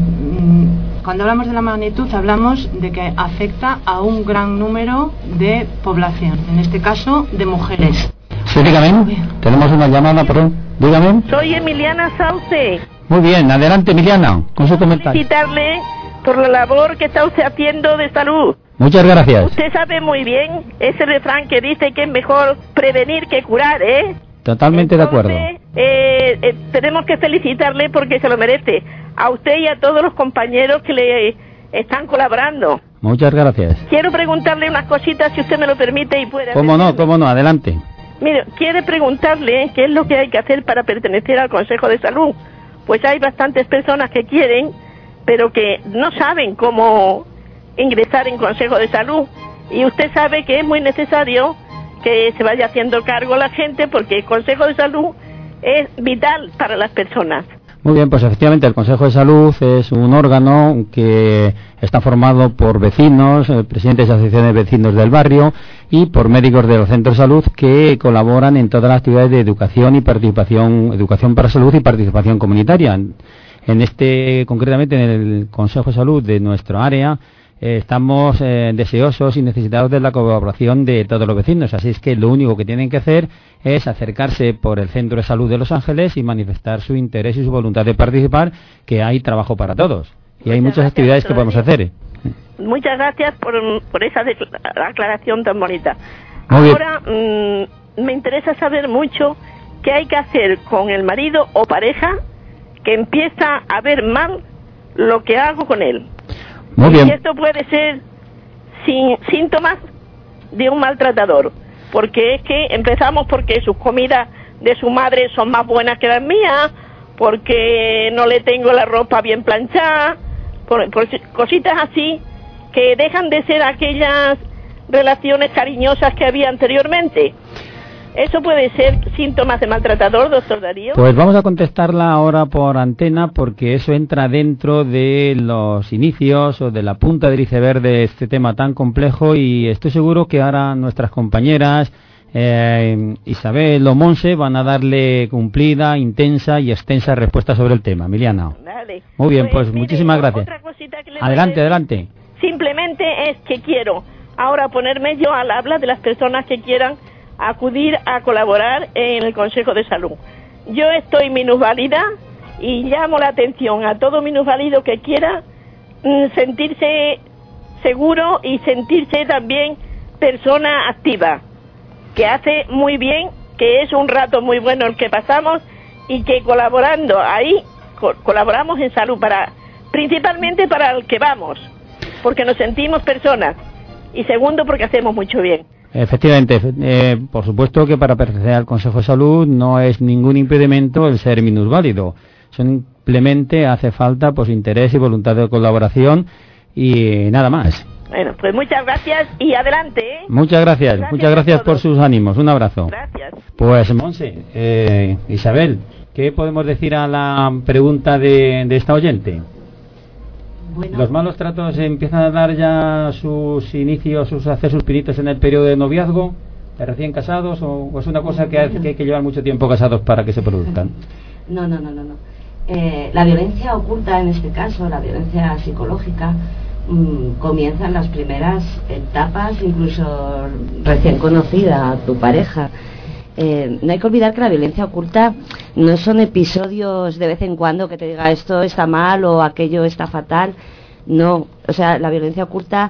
cuando hablamos de la magnitud, hablamos de que afecta a un gran número de población, en este caso de mujeres. Sí, dígame. Tenemos una llamada, perdón. Dígame. Soy Emiliana Sauce. Muy bien, adelante, Emiliana, con su comentario. Felicitarle por la labor que está usted haciendo de salud. Muchas gracias. Usted sabe muy bien ese refrán que dice que es mejor prevenir que curar, ¿eh? Totalmente. Entonces, de acuerdo. Tenemos que felicitarle porque se lo merece. A usted y a todos los compañeros que le están colaborando. Muchas gracias. Quiero preguntarle unas cositas, si usted me lo permite y puede. Cómo no, adelante. Mire, quiere preguntarle qué es lo que hay que hacer para pertenecer al Consejo de Salud. Pues hay bastantes personas que quieren, pero que no saben cómo ingresar en Consejo de Salud. Y usted sabe que es muy necesario que se vaya haciendo cargo la gente, porque el Consejo de Salud es vital para las personas. Muy bien, pues efectivamente el Consejo de Salud es un órgano que está formado por vecinos, presidentes de asociaciones de vecinos del barrio y por médicos de los centros de salud que colaboran en todas las actividades de educación y participación, educación para salud y participación comunitaria. Concretamente en el Consejo de Salud de nuestro área, estamos deseosos y necesitados de la colaboración de todos los vecinos, así es que lo único que tienen que hacer es acercarse por el Centro de Salud de Los Ángeles y manifestar su interés y su voluntad de participar, que hay trabajo para todos y hay muchas actividades que podemos hacer. Muchas gracias por esa aclaración tan bonita. Muy Ahora me interesa saber mucho qué hay que hacer con el marido o pareja que empieza a ver mal lo que hago con él. Muy bien. Y esto puede ser síntomas de un maltratador, porque es que empezamos porque sus comidas de su madre son más buenas que las mías, porque no le tengo la ropa bien planchada, por cositas así que dejan de ser aquellas relaciones cariñosas que había anteriormente. ¿Eso puede ser síntomas de maltratador, doctor Darío? Pues vamos a contestarla ahora por antena, porque eso entra dentro de los inicios o de la punta del iceberg de este tema tan complejo, y estoy seguro que ahora nuestras compañeras Isabel o Monse van a darle cumplida, intensa y extensa respuesta sobre el tema. Emiliana. Dale. Muy bien, pues muchísimas gracias. Otra cosita que le Adelante. Simplemente es que quiero ahora ponerme yo al habla de las personas que quieran acudir a colaborar en el Consejo de Salud. Yo estoy minusválida y llamo la atención a todo minusválido que quiera sentirse seguro y sentirse también persona activa, que hace muy bien, que es un rato muy bueno el que pasamos y que colaborando ahí, colaboramos en salud, principalmente para el que vamos, porque nos sentimos personas, y segundo porque hacemos mucho bien. Efectivamente, por supuesto que para pertenecer al Consejo de Salud no es ningún impedimento el ser minusválido. Simplemente hace falta pues interés y voluntad de colaboración y nada más. Bueno, pues muchas gracias y adelante, ¿eh? Muchas gracias por sus ánimos. Un abrazo. Gracias. Pues Monse, Isabel, ¿qué podemos decir a la pregunta de esta oyente? Bueno. ¿Los malos tratos empiezan a dar ya sus inicios, hacer sus pinitos en el periodo de noviazgo, de recién casados, o es una cosa que hay que llevar mucho tiempo casados para que se produzcan? No. La violencia oculta, en este caso, la violencia psicológica, comienza en las primeras etapas, incluso recién conocida a tu pareja. No hay que olvidar que la violencia oculta no son episodios de vez en cuando que te diga esto está mal o aquello está fatal. No, o sea, la violencia oculta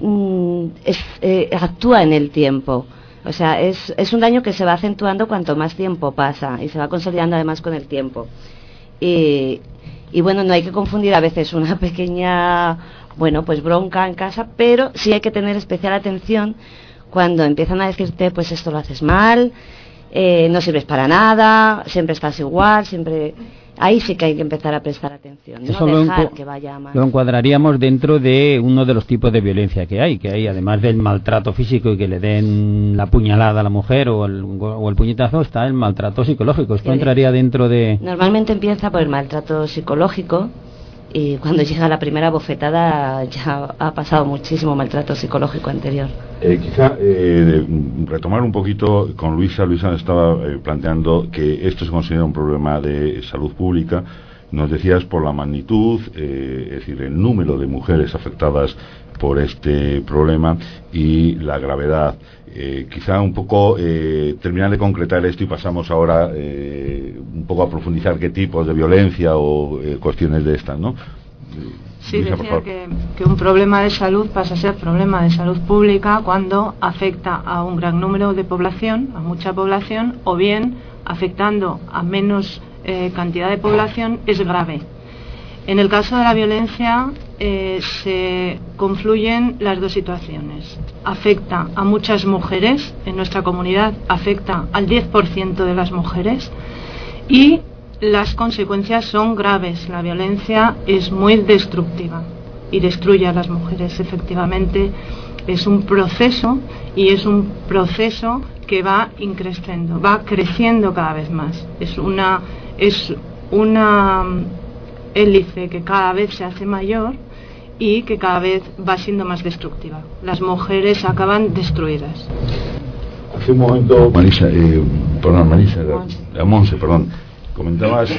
actúa en el tiempo. O sea, es un daño que se va acentuando cuanto más tiempo pasa y se va consolidando además con el tiempo. Y bueno, no hay que confundir a veces una pequeña, pues bronca en casa, pero sí hay que tener especial atención cuando empiezan a decirte, pues esto lo haces mal, no sirves para nada, siempre estás igual, siempre... Ahí sí que hay que empezar a prestar atención, no dejar que vaya más. Lo encuadraríamos dentro de uno de los tipos de violencia que hay además del maltrato físico y que le den la puñalada a la mujer o el puñetazo, está el maltrato psicológico. Esto entraría dentro de... Normalmente empieza por el maltrato psicológico, y cuando llega la primera bofetada ya ha pasado muchísimo maltrato psicológico anterior. Quizá retomar un poquito con Luisa estaba planteando que esto se considera un problema de salud pública. Nos decías por la magnitud, es decir, el número de mujeres afectadas por este problema y la gravedad. Quizá un poco terminar de concretar esto y pasamos ahora un poco a profundizar qué tipos de violencia o cuestiones de estas, ¿no? Sí, Luisa, decía que un problema de salud pasa a ser problema de salud pública cuando afecta a un gran número de población, a mucha población, o bien afectando a menos cantidad de población es grave. En el caso de la violencia se confluyen las dos situaciones. Afecta a muchas mujeres, en nuestra comunidad afecta al 10% de las mujeres, y las consecuencias son graves. La violencia es muy destructiva y destruye a las mujeres. Efectivamente, es un proceso, y es un proceso que va increciendo, va creciendo cada vez más. Es una hélice que cada vez se hace mayor y que cada vez va siendo más destructiva. Las mujeres acaban destruidas. Hace un momento, Monse, comentabas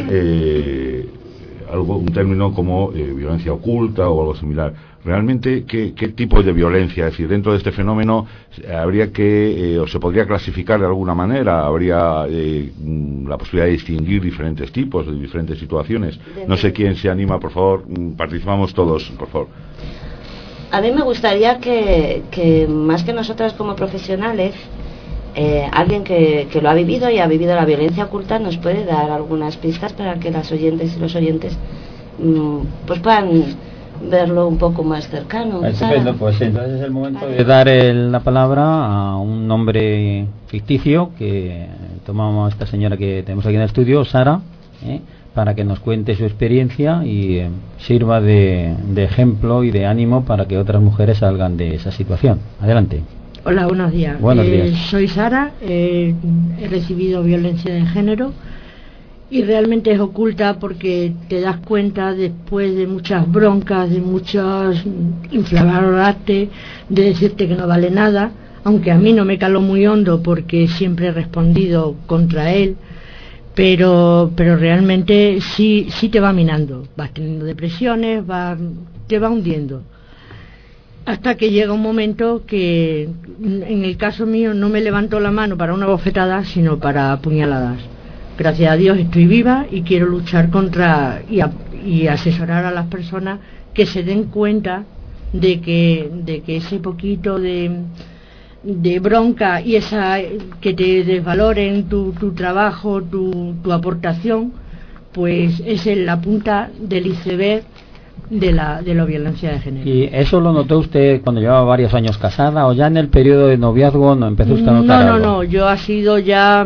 un término como violencia oculta o algo similar. Realmente, ¿qué tipo de violencia? Es decir, dentro de este fenómeno habría que, o se podría clasificar de alguna manera, habría la posibilidad de distinguir diferentes tipos, de diferentes situaciones. No sé quién se anima, por favor, participamos todos, por favor. A mí me gustaría que más que nosotras como profesionales, alguien que lo ha vivido y ha vivido la violencia oculta nos puede dar algunas pistas para que las oyentes y los oyentes pues puedan verlo un poco más cercano. Estupendo, pues entonces es el momento de dar la palabra a un nombre ficticio que tomamos esta señora que tenemos aquí en el estudio, Sara, para que nos cuente su experiencia y sirva de ejemplo y de ánimo para que otras mujeres salgan de esa situación. Adelante. Hola, buenos días. Buenos días. Soy Sara, he recibido violencia de género y realmente es oculta porque te das cuenta después de muchas broncas, de muchos inflamarate, de decirte que no vale nada, aunque a mí no me caló muy hondo porque siempre he respondido contra él, pero realmente sí te va minando, vas teniendo depresiones, te va hundiendo. Hasta que llega un momento que, en el caso mío, no me levantó la mano para una bofetada, sino para puñaladas. Gracias a Dios estoy viva y quiero luchar contra y asesorar a las personas que se den cuenta de que ese poquito de bronca y esa que te desvaloren tu trabajo, tu aportación, pues es la punta del iceberg de la violencia de género. ¿Y eso lo notó usted cuando llevaba varios años casada o ya en el periodo de noviazgo no empezó usted a notar algo? No, yo ha sido ya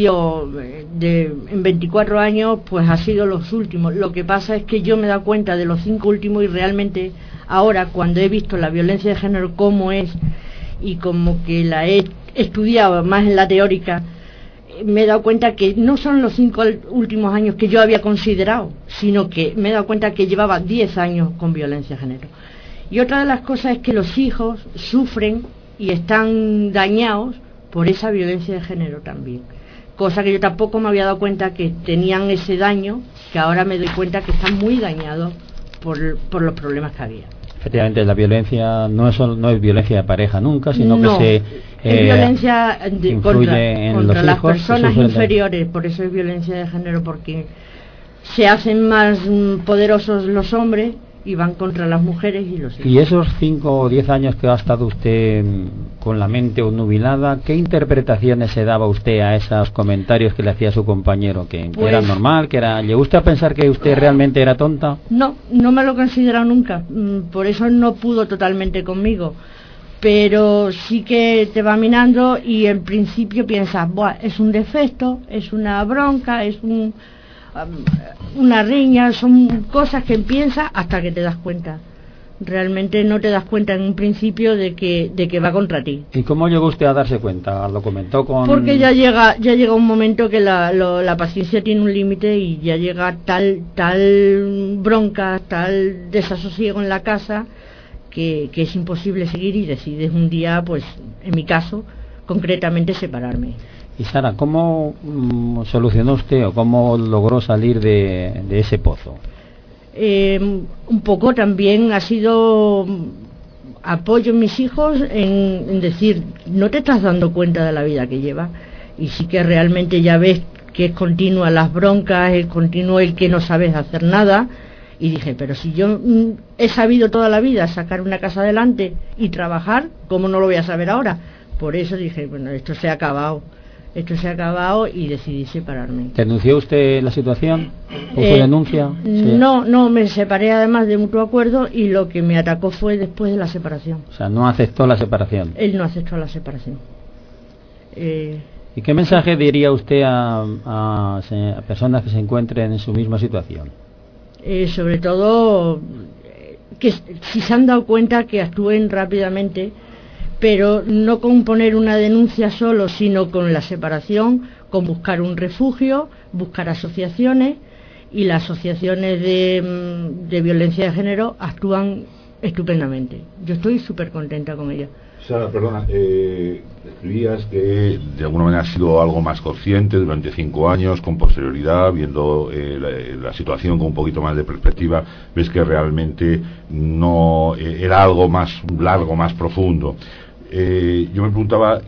en 24 años, pues ha sido los últimos. Lo que pasa es que yo me he dado cuenta de los 5 últimos y realmente ahora cuando he visto la violencia de género cómo es y como que la he estudiado más en la teórica, me he dado cuenta que no son los 5 últimos años que yo había considerado, sino que me he dado cuenta que llevaba 10 años con violencia de género. Y otra de las cosas es que los hijos sufren y están dañados por esa violencia de género también. Cosa que yo tampoco me había dado cuenta que tenían ese daño, que ahora me doy cuenta que están muy dañados por los problemas que había. Efectivamente, la violencia no es violencia de pareja nunca, sino que es violencia contra las hijos, personas inferiores. Por eso es violencia de género, porque se hacen más poderosos los hombres y van contra las mujeres y los hijos. Y esos 5 o 10 años que ha estado usted con la mente obnubilada, ¿qué interpretaciones se daba usted a esos comentarios que le hacía su compañero? ¿Que era normal? ¿Llegó usted a pensar que usted realmente era tonta? No me lo he considerado nunca, por eso no pudo totalmente conmigo, pero sí que te va minando y en principio piensas, es un defecto, es una bronca, es una riña, son cosas que piensas hasta que te das cuenta. Realmente no te das cuenta en un principio de que va contra ti. ¿Y cómo llegó usted a darse cuenta? ¿Lo comentó con...? Porque ya llega un momento que la paciencia tiene un límite y ya llega tal bronca, tal desasosiego en la casa que es imposible seguir y decides un día, pues en mi caso, concretamente separarme. Y Sara, ¿cómo solucionó usted o cómo logró salir de ese pozo? Un poco también ha sido apoyo en mis hijos en decir, no te estás dando cuenta de la vida que llevas, y sí que realmente ya ves que es continua las broncas, es continuo el que no sabes hacer nada, y dije, pero si yo he sabido toda la vida sacar una casa adelante y trabajar, ¿cómo no lo voy a saber ahora? Por eso dije, bueno, esto se ha acabado y decidí separarme. ¿Denunció usted la situación? ¿Puso denuncia? Sí. No, me separé además de mutuo acuerdo y lo que me atacó fue después de la separación. O sea, no aceptó la separación. Él no aceptó la separación. ¿Y qué mensaje diría usted a personas que se encuentren en su misma situación? Sobre todo, que si se han dado cuenta que actúen rápidamente, pero no con poner una denuncia solo, sino con la separación, con buscar un refugio, buscar asociaciones y las asociaciones de violencia de género actúan estupendamente. Yo estoy súper contenta con ellas. Sara, perdona, escribías que de alguna manera has sido algo más consciente durante 5 años, con posterioridad, viendo la situación con un poquito más de perspectiva, ves que realmente no era algo más largo, más profundo. Yo me preguntaba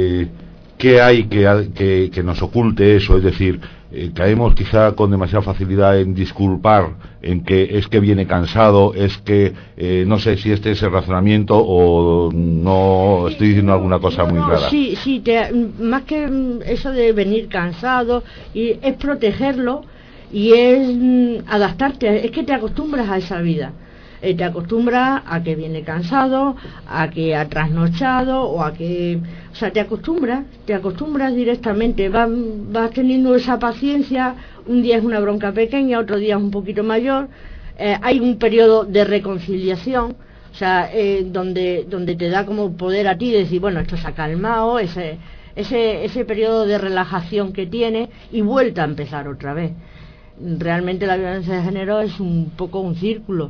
qué hay que nos oculte eso, es decir, caemos quizá con demasiada facilidad en disculpar, en que es que viene cansado, es que no sé si este es el razonamiento o no estoy diciendo alguna cosa muy rara. Sí, más que eso de venir cansado, y es protegerlo y es adaptarte, es que te acostumbras a esa vida. Te acostumbras a que viene cansado, a que ha trasnochado o a que... O sea, te acostumbras directamente, vas teniendo esa paciencia, un día es una bronca pequeña, otro día es un poquito mayor, hay un periodo de reconciliación, o sea, donde te da como poder a ti decir, bueno, esto se ha calmado, ese periodo de relajación que tiene y vuelta a empezar otra vez. Realmente la violencia de género es un poco un círculo.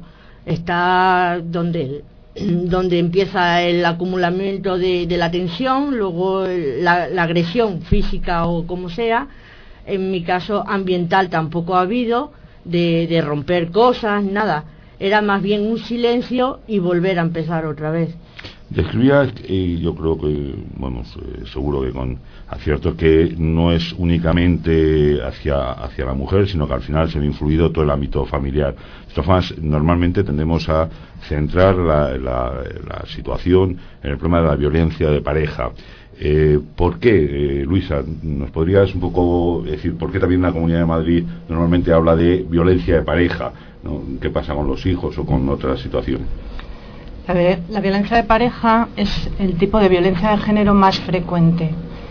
Está donde empieza el acumulamiento de la tensión, luego la agresión física o como sea. En mi caso ambiental tampoco ha habido de romper cosas, nada, era más bien un silencio y volver a empezar otra vez. Describías, y yo creo que, bueno, seguro que con acierto, que no es únicamente hacia la mujer, sino que al final se ve influido todo el ámbito familiar. De todas formas, normalmente tendemos a centrar la situación en el problema de la violencia de pareja. ¿Por qué, Luisa? ¿Nos podrías un poco decir por qué también la Comunidad de Madrid normalmente habla de violencia de pareja, ¿no? ¿Qué pasa con los hijos o con otras situaciones? A ver, la violencia de pareja es el tipo de violencia de género más frecuente.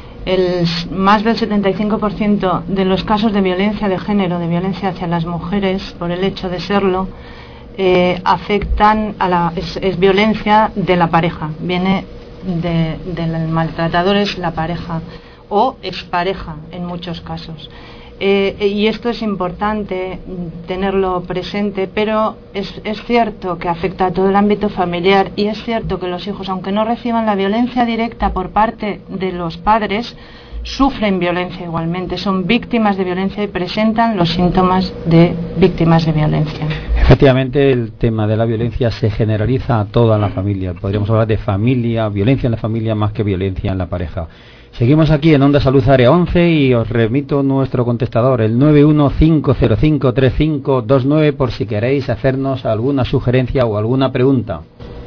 Más del 75% de los casos de violencia de género, de violencia hacia las mujeres, por el hecho de serlo, afectan es violencia de la pareja, viene del maltratador, es la pareja o expareja en muchos casos. Y esto es importante tenerlo presente, pero es cierto que afecta a todo el ámbito familiar, y es cierto que los hijos, aunque no reciban la violencia directa por parte de los padres, sufren violencia igualmente, son víctimas de violencia y presentan los síntomas de víctimas de violencia. Efectivamente, el tema de la violencia se generaliza a toda la familia. Podríamos hablar de familia, violencia en la familia más que violencia en la pareja. Seguimos aquí en Onda Salud Área 11 y os remito nuestro contestador, el 915053529, por si queréis hacernos alguna sugerencia o alguna pregunta.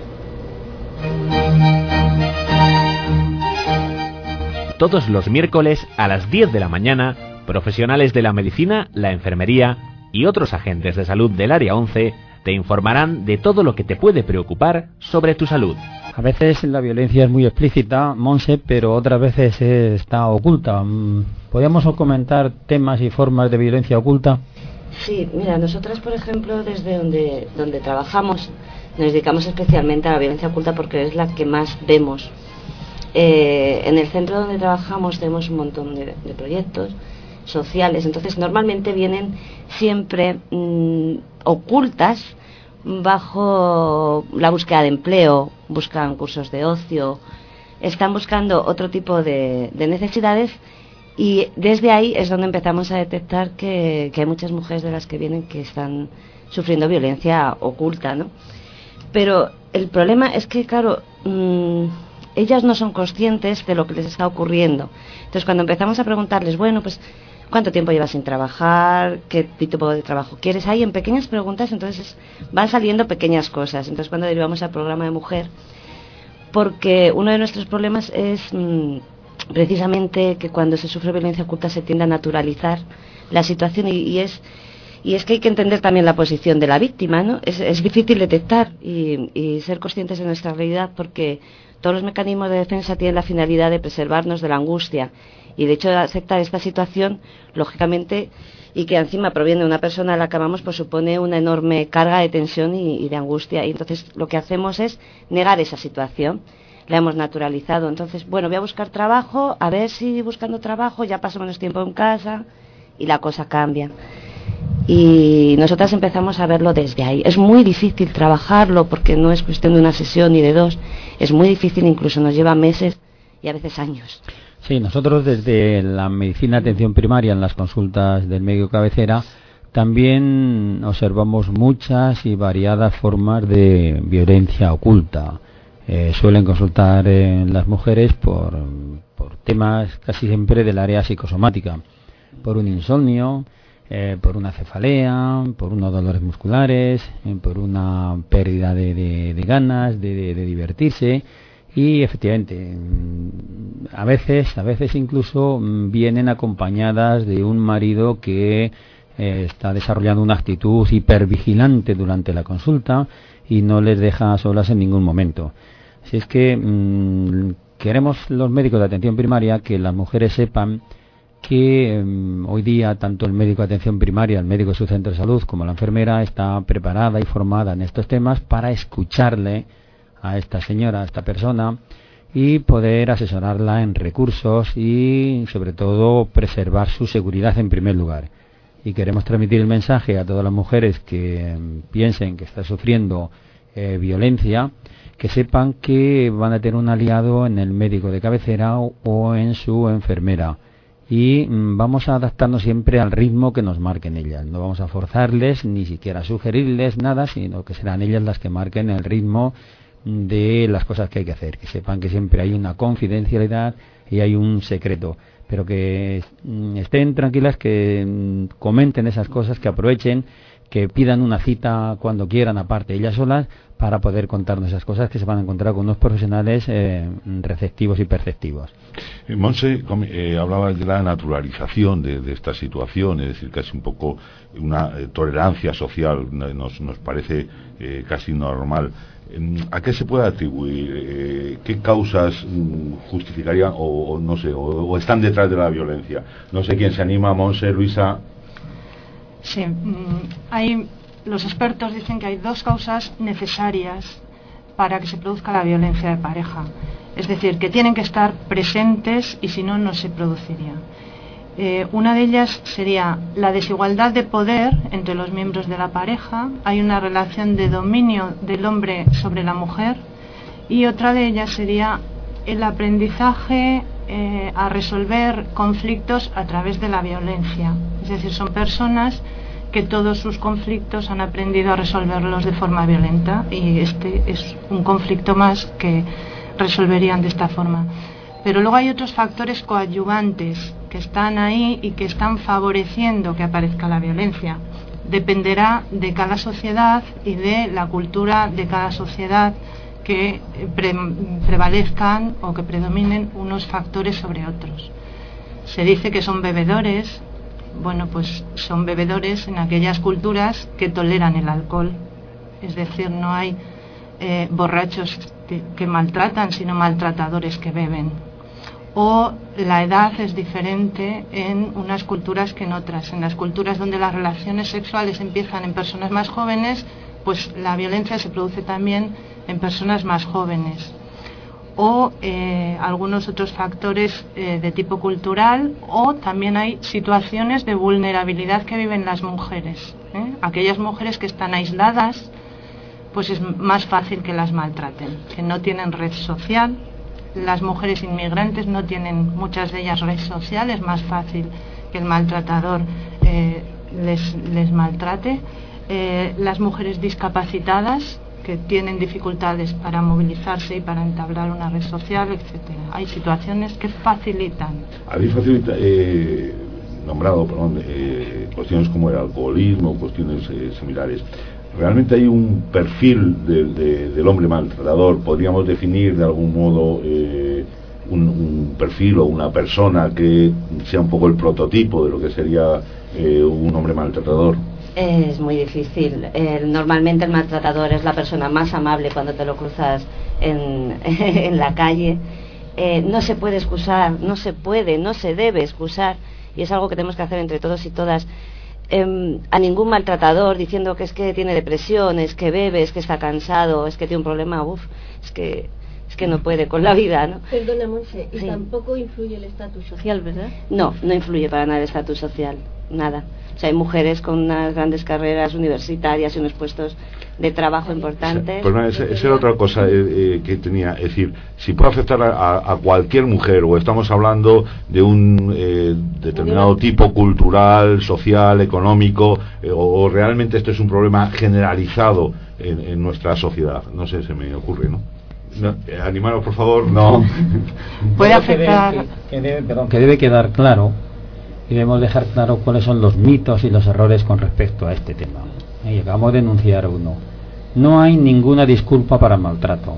Todos los miércoles a las 10 de la mañana, profesionales de la medicina, la enfermería y otros agentes de salud del Área 11 te informarán de todo lo que te puede preocupar sobre tu salud. A veces la violencia es muy explícita, Monse, pero otras veces está oculta. ¿Podríamos comentar temas y formas de violencia oculta? Sí, mira, nosotras, por ejemplo, desde donde trabajamos, nos dedicamos especialmente a la violencia oculta porque es la que más vemos. En el centro donde trabajamos tenemos un montón de proyectos sociales, entonces normalmente vienen siempre ocultas bajo la búsqueda de empleo, buscan cursos de ocio, están buscando otro tipo de necesidades, y desde ahí es donde empezamos a detectar que hay muchas mujeres de las que vienen que están sufriendo violencia oculta, ¿no? Pero el problema es que, claro, ellas no son conscientes de lo que les está ocurriendo. Entonces, cuando empezamos a preguntarles, bueno, pues, ¿cuánto tiempo llevas sin trabajar? ¿Qué tipo de trabajo quieres? Ahí en pequeñas preguntas, entonces van saliendo pequeñas cosas. Entonces, cuando derivamos al programa de mujer, porque uno de nuestros problemas es precisamente que cuando se sufre violencia oculta se tiende a naturalizar la situación, y es que hay que entender también la posición de la víctima, ¿no? Es difícil detectar y ser conscientes de nuestra realidad, porque todos los mecanismos de defensa tienen la finalidad de preservarnos de la angustia, y de hecho aceptar esta situación, lógicamente, y que encima proviene de una persona a la que amamos, pues supone una enorme carga de tensión y de angustia, y entonces lo que hacemos es negar esa situación. La hemos naturalizado. Entonces, bueno, voy a buscar trabajo, a ver si buscando trabajo ya paso menos tiempo en casa y la cosa cambia. y nosotras empezamos a verlo desde ahí. Es muy difícil trabajarlo porque no es cuestión de una sesión ni de dos, es muy difícil, incluso nos lleva meses y a veces años. Sí, nosotros desde la medicina de atención primaria en las consultas del médico cabecera también observamos muchas y variadas formas de violencia oculta. Suelen consultar las mujeres por temas casi siempre del área psicosomática, por un insomnio, por una cefalea, por unos dolores musculares, por una pérdida de ganas de divertirse. Y efectivamente, a veces incluso vienen acompañadas de un marido que está desarrollando una actitud hipervigilante durante la consulta y no les deja solas en ningún momento. Así es que queremos los médicos de atención primaria que las mujeres sepan que hoy día tanto el médico de atención primaria, el médico de su centro de salud, como la enfermera está preparada y formada en estos temas para escucharle a esta señora, a esta persona, y poder asesorarla en recursos y sobre todo preservar su seguridad en primer lugar. Y queremos transmitir el mensaje a todas las mujeres que piensen que está sufriendo violencia, que sepan que van a tener un aliado en el médico de cabecera o en su enfermera. Y vamos a adaptarnos siempre al ritmo que nos marquen ellas. No vamos a forzarles, ni siquiera a sugerirles nada, sino que serán ellas las que marquen el ritmo de las cosas que hay que hacer, que sepan que siempre hay una confidencialidad y hay un secreto, pero que estén tranquilas, que comenten esas cosas, que aprovechen, que pidan una cita cuando quieran, aparte ellas solas, para poder contarnos esas cosas, que se van a encontrar con unos profesionales receptivos y perceptivos. Montse, hablabas de la naturalización de esta situación, es decir, casi un poco una tolerancia social, nos parece casi normal. ¿A qué se puede atribuir? ¿Qué causas justificarían o no sé, o están detrás de la violencia? No sé quién se anima, Montse, Luisa. Sí, los expertos dicen que hay dos causas necesarias para que se produzca la violencia de pareja. Es decir, que tienen que estar presentes y si no, no se produciría. Una de ellas sería la desigualdad de poder entre los miembros de la pareja. Hay una relación de dominio del hombre sobre la mujer. Y otra de ellas sería el aprendizaje a resolver conflictos a través de la violencia. Es decir, son personas que todos sus conflictos han aprendido a resolverlos de forma violenta y este es un conflicto más que resolverían de esta forma. Pero luego hay otros factores coadyuvantes que están ahí y que están favoreciendo que aparezca la violencia. Dependerá de cada sociedad y de la cultura de cada sociedad que prevalezcan o que predominen unos factores sobre otros. Se dice que son bebedores. Bueno, pues son bebedores en aquellas culturas que toleran el alcohol. Es decir, no hay borrachos que maltratan, sino maltratadores que beben. O la edad es diferente en unas culturas que en otras. En las culturas donde las relaciones sexuales empiezan en personas más jóvenes, pues la violencia se produce también en personas más jóvenes. O algunos otros factores de tipo cultural, o también hay situaciones de vulnerabilidad que viven las mujeres. Aquellas mujeres que están aisladas, pues es más fácil que las maltraten, que no tienen red social. Las mujeres inmigrantes no tienen, muchas de ellas, red social, es más fácil que el maltratador les maltrate. Las mujeres discapacitadas, que tienen dificultades para movilizarse y para entablar una red social, etcétera. Hay situaciones que facilitan. Habéis nombrado cuestiones como el alcoholismo, cuestiones similares. ¿Realmente hay un perfil del hombre maltratador? ¿Podríamos definir de algún modo un perfil o una persona que sea un poco el prototipo de lo que sería un hombre maltratador? Es muy difícil. Normalmente el maltratador es la persona más amable cuando te lo cruzas en la calle. No se puede excusar, no se debe excusar, y es algo que tenemos que hacer entre todos y todas. A ningún maltratador diciendo que es que tiene depresión, es que bebe, es que está cansado, es que tiene un problema, es que no puede con la vida, ¿no? Perdona, Montse, y sí. Tampoco influye el estatus social, ¿verdad? No influye para nada el estatus social. nada. O sea, hay mujeres con unas grandes carreras universitarias y unos puestos de trabajo importantes. Pues esa era otra cosa que tenía, es decir, si puede afectar a cualquier mujer, o estamos hablando de un determinado tipo cultural, social, económico, o realmente esto es un problema generalizado en nuestra sociedad. No sé, se me ocurre, ¿no? Animaros, por favor, no. Puede afectar. Que debe quedar claro, y debemos dejar claro cuáles son los mitos y los errores con respecto a este tema. Y acabamos de denunciar uno. No hay ninguna disculpa para el maltrato.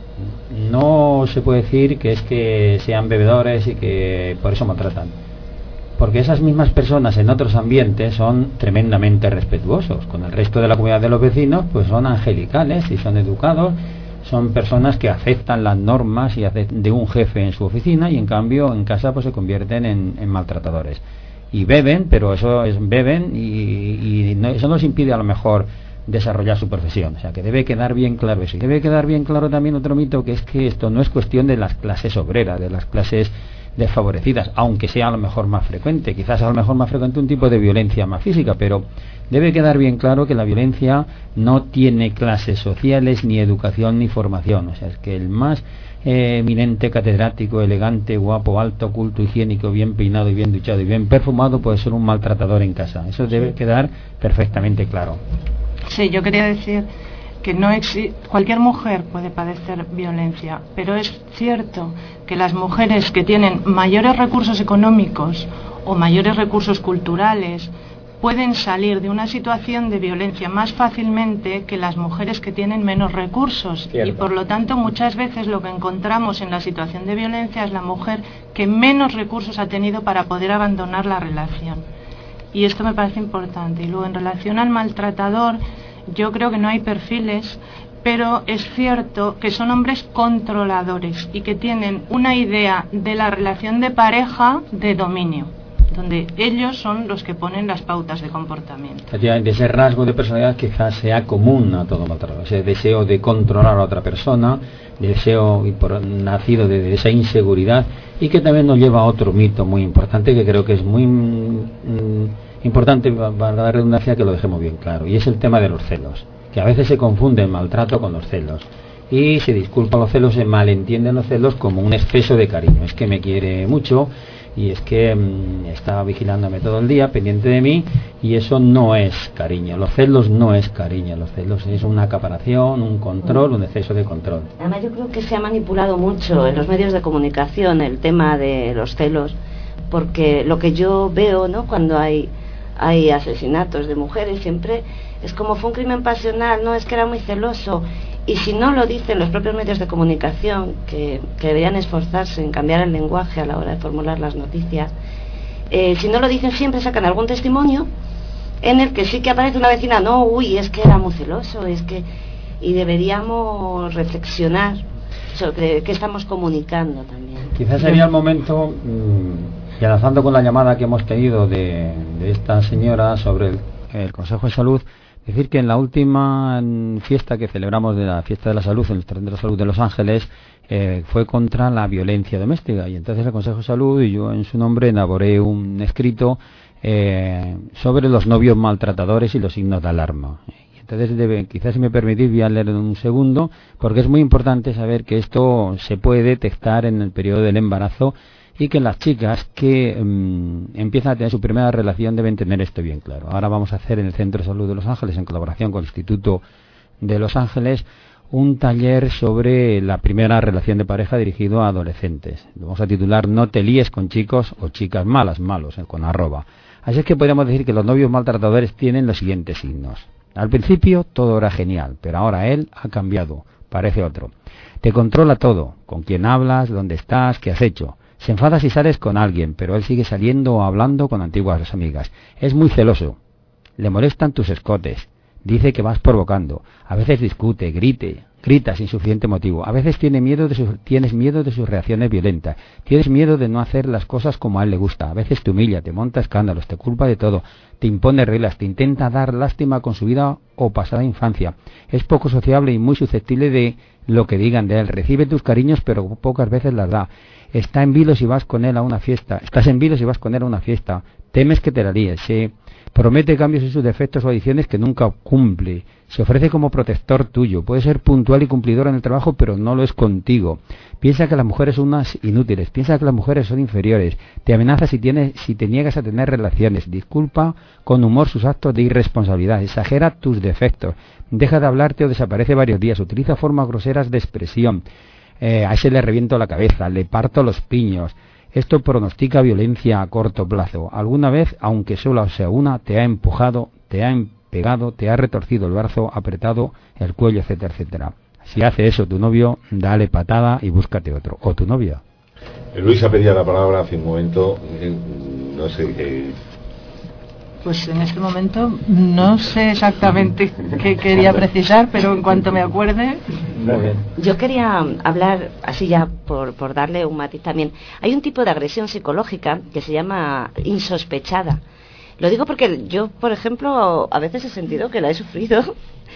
No se puede decir que es que sean bebedores y que por eso maltratan. Porque esas mismas personas en otros ambientes son tremendamente respetuosos. Con el resto de la comunidad de los vecinos, pues son angelicales y son educados. Son personas que aceptan las normas y de un jefe en su oficina, y en cambio en casa pues se convierten en maltratadores. Y beben, pero beben y no, eso no les impide a lo mejor desarrollar su profesión. O sea, que debe quedar bien claro eso. Y debe quedar bien claro también otro mito, que es que esto no es cuestión de las clases obreras, de las clases desfavorecidas, aunque sea a lo mejor más frecuente, quizás a lo mejor más frecuente un tipo de violencia más física, pero debe quedar bien claro que la violencia no tiene clases sociales, ni educación, ni formación. O sea, es que el más eminente catedrático, elegante, guapo, alto, culto, higiénico, bien peinado y bien duchado y bien perfumado puede ser un maltratador en casa. Eso debe quedar perfectamente claro. Sí, yo quería decir que no cualquier mujer puede padecer violencia, pero es cierto que las mujeres que tienen mayores recursos económicos o mayores recursos culturales pueden salir de una situación de violencia más fácilmente que las mujeres que tienen menos recursos. Cierto. Y por lo tanto muchas veces lo que encontramos en la situación de violencia es la mujer que menos recursos ha tenido para poder abandonar la relación. Y esto me parece importante. Y luego en relación al maltratador, yo creo que no hay perfiles, pero es cierto que son hombres controladores y que tienen una idea de la relación de pareja de dominio, donde ellos son los que ponen las pautas de comportamiento. Efectivamente, ese rasgo de personalidad quizás sea común a todo maltratador, ese deseo de controlar a otra persona, deseo nacido de esa inseguridad, y que también nos lleva a otro mito muy importante, que creo que es muy importante, para la redundancia, que lo dejemos bien claro, y es el tema de los celos, que a veces se confunde el maltrato con los celos, y se disculpa los celos, se malentienden los celos como un exceso de cariño. Es que me quiere mucho y es que está vigilándome todo el día, pendiente de mí, y eso no es cariño. Los celos no es cariño, los celos es una acaparación, un control, un exceso de control. Además, yo creo que se ha manipulado mucho en los medios de comunicación el tema de los celos, porque lo que yo veo, ¿no?, cuando hay asesinatos de mujeres, siempre es como fue un crimen pasional, no, es que era muy celoso. Y si no lo dicen los propios medios de comunicación, que deberían esforzarse en cambiar el lenguaje a la hora de formular las noticias, si no lo dicen, siempre sacan algún testimonio en el que sí que aparece una vecina, no, uy, es que era muy celoso, es que... Y deberíamos reflexionar sobre qué estamos comunicando también. Quizás sería el momento, y avanzando con la llamada que hemos tenido de esta señora sobre el Consejo de Salud, decir que en la última fiesta que celebramos de la Fiesta de la Salud, en el Centro de la Salud de Los Ángeles, fue contra la violencia doméstica, y entonces el Consejo de Salud y yo en su nombre elaboré un escrito sobre los novios maltratadores y los signos de alarma. Y entonces quizás, si me permitís, voy a leer en un segundo, porque es muy importante saber que esto se puede detectar en el periodo del embarazo, y que las chicas que empiezan a tener su primera relación deben tener esto bien claro. Ahora vamos a hacer en el Centro de Salud de Los Ángeles, en colaboración con el Instituto de Los Ángeles, un taller sobre la primera relación de pareja dirigido a adolescentes. Lo vamos a titular "No te líes con chicos o chicas malos", con arroba. Así es que podemos decir que los novios maltratadores tienen los siguientes signos. Al principio todo era genial, pero ahora él ha cambiado, parece otro. Te controla todo, con quién hablas, dónde estás, qué has hecho. Se enfada si sales con alguien, pero él sigue saliendo o hablando con antiguas amigas. Es muy celoso. Le molestan tus escotes. Dice que vas provocando. A veces discute, grita sin suficiente motivo. A veces tienes miedo de sus reacciones violentas. Tienes miedo de no hacer las cosas como a él le gusta. A veces te humilla, te monta escándalos, te culpa de todo. Te impone reglas, te intenta dar lástima con su vida o pasada infancia. Es poco sociable y muy susceptible de lo que digan de él. Recibe tus cariños, pero pocas veces las da. Estás en vilo si vas con él a una fiesta. temes que te la líes, se promete cambios en sus defectos o adiciones que nunca cumple, se ofrece como protector tuyo, puede ser puntual y cumplidor en el trabajo, pero no lo es contigo. Piensa que las mujeres son unas inútiles, piensa que las mujeres son inferiores, te amenaza si te niegas a tener relaciones, disculpa con humor sus actos de irresponsabilidad, exagera tus defectos, deja de hablarte o desaparece varios días, utiliza formas groseras de expresión, a ese le reviento la cabeza, le parto los piños. Esto pronostica violencia a corto plazo. Alguna vez, aunque solo sea una, te ha empujado, te ha pegado, te ha retorcido el brazo, apretado el cuello, etcétera, etcétera. Si hace eso tu novio, dale patada y búscate otro. O tu novia. Luisa pedía la palabra hace un momento. No sé. Pues en este momento no sé exactamente qué quería precisar, pero en cuanto me acuerde... Muy bien. Yo quería hablar, así ya por darle un matiz también. Hay un tipo de agresión psicológica que se llama insospechada. Lo digo porque yo, por ejemplo, a veces he sentido que la he sufrido.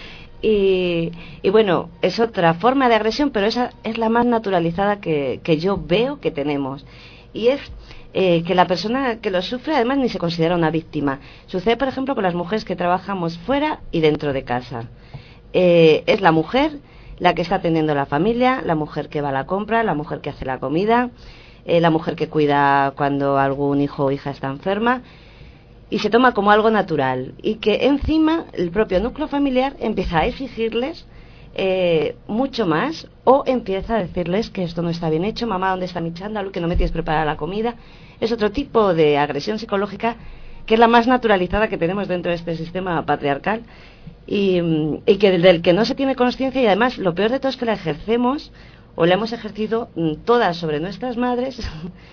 Y bueno, es otra forma de agresión, pero esa es la más naturalizada que yo veo que tenemos. Y es que la persona que lo sufre además ni se considera una víctima. Sucede, por ejemplo, con las mujeres que trabajamos fuera y dentro de casa. Es la mujer la que está atendiendo la familia, la mujer que va a la compra, la mujer que hace la comida, la mujer que cuida cuando algún hijo o hija está enferma, y se toma como algo natural, y que encima el propio núcleo familiar empieza a exigirles mucho más, o empieza a decirles que esto no está bien hecho, mamá, ¿dónde está mi chándal? Que no me tienes preparada la comida. Es otro tipo de agresión psicológica que es la más naturalizada que tenemos dentro de este sistema patriarcal, y que del que no se tiene conciencia, y además lo peor de todo es que la ejercemos o la hemos ejercido todas sobre nuestras madres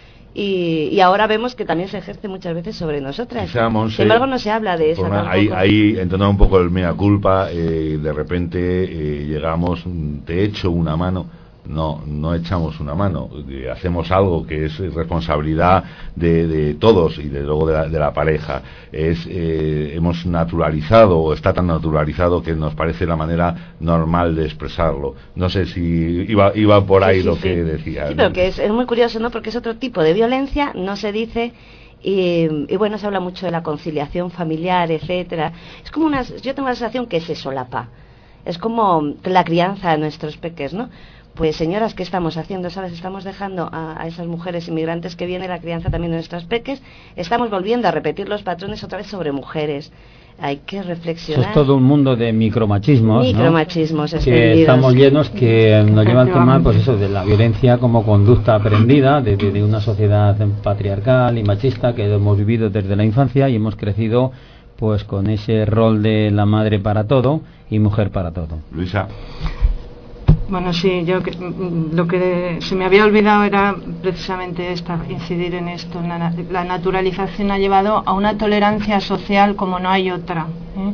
y ahora vemos que también se ejerce muchas veces sobre nosotras. Sin embargo no se habla de eso. Ahí entonando un poco el mea culpa, de repente llegamos, te echo una mano. No echamos una mano, hacemos algo que es responsabilidad de todos y de luego de la pareja. Hemos naturalizado, o está tan naturalizado que nos parece la manera normal de expresarlo. No sé si iba por ahí que decía. Sí, pero que es muy curioso, ¿no? Porque es otro tipo de violencia, no se dice. Y bueno, se habla mucho de la conciliación familiar, etcétera. Es como yo tengo la sensación que se solapa. Es como la crianza de nuestros peques, ¿no? Pues señoras, ¿qué estamos haciendo? ¿Sabes? Estamos dejando a esas mujeres inmigrantes que viene la crianza también de nuestras peques. Estamos volviendo a repetir los patrones otra vez sobre mujeres. Hay que reflexionar. Eso es todo un mundo de micromachismos, micromachismos, ¿no? Que estamos llenos, que nos lleva al tema, pues eso, de la violencia como conducta aprendida de una sociedad patriarcal y machista que hemos vivido desde la infancia y hemos crecido pues con ese rol de la madre para todo y mujer para todo. Luisa. Bueno, sí, lo que se me había olvidado era precisamente incidir en esto. La naturalización ha llevado a una tolerancia social como no hay otra.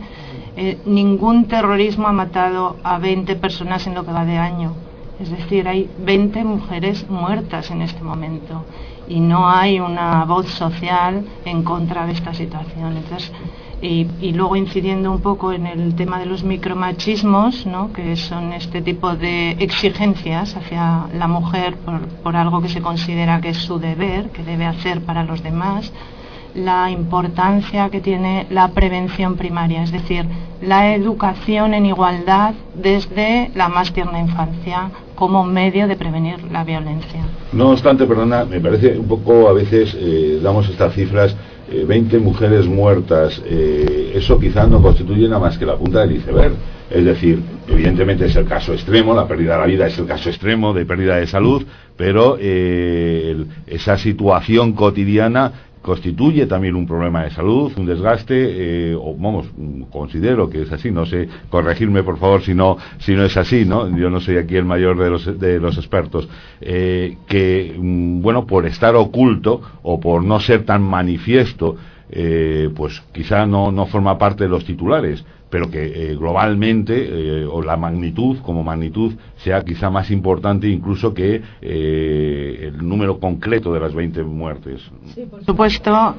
Ningún terrorismo ha matado a 20 personas en lo que va de año. Es decir, hay 20 mujeres muertas en este momento y no hay una voz social en contra de esta situación. Entonces, y luego incidiendo un poco en el tema de los micromachismos, ¿no? Que son este tipo de exigencias hacia la mujer por algo que se considera que es su deber, que debe hacer para los demás, la importancia que tiene la prevención primaria, es decir, la educación en igualdad desde la más tierna infancia como medio de prevenir la violencia. No obstante, perdona, me parece un poco, a veces damos estas cifras, 20 mujeres muertas, eso quizás no constituye nada más que la punta del iceberg. Es decir, evidentemente es el caso extremo, la pérdida de la vida es el caso extremo de pérdida de salud, pero esa situación cotidiana constituye también un problema de salud, un desgaste, considero que es así, no sé, corregirme por favor si no es así, ¿no? Yo no soy aquí el mayor de los expertos, que bueno, por estar oculto o por no ser tan manifiesto, pues quizá no forma parte de los titulares, pero que globalmente, o la magnitud, como magnitud, sea quizá más importante incluso que el número concreto de las 20 muertes. Sí, por supuesto,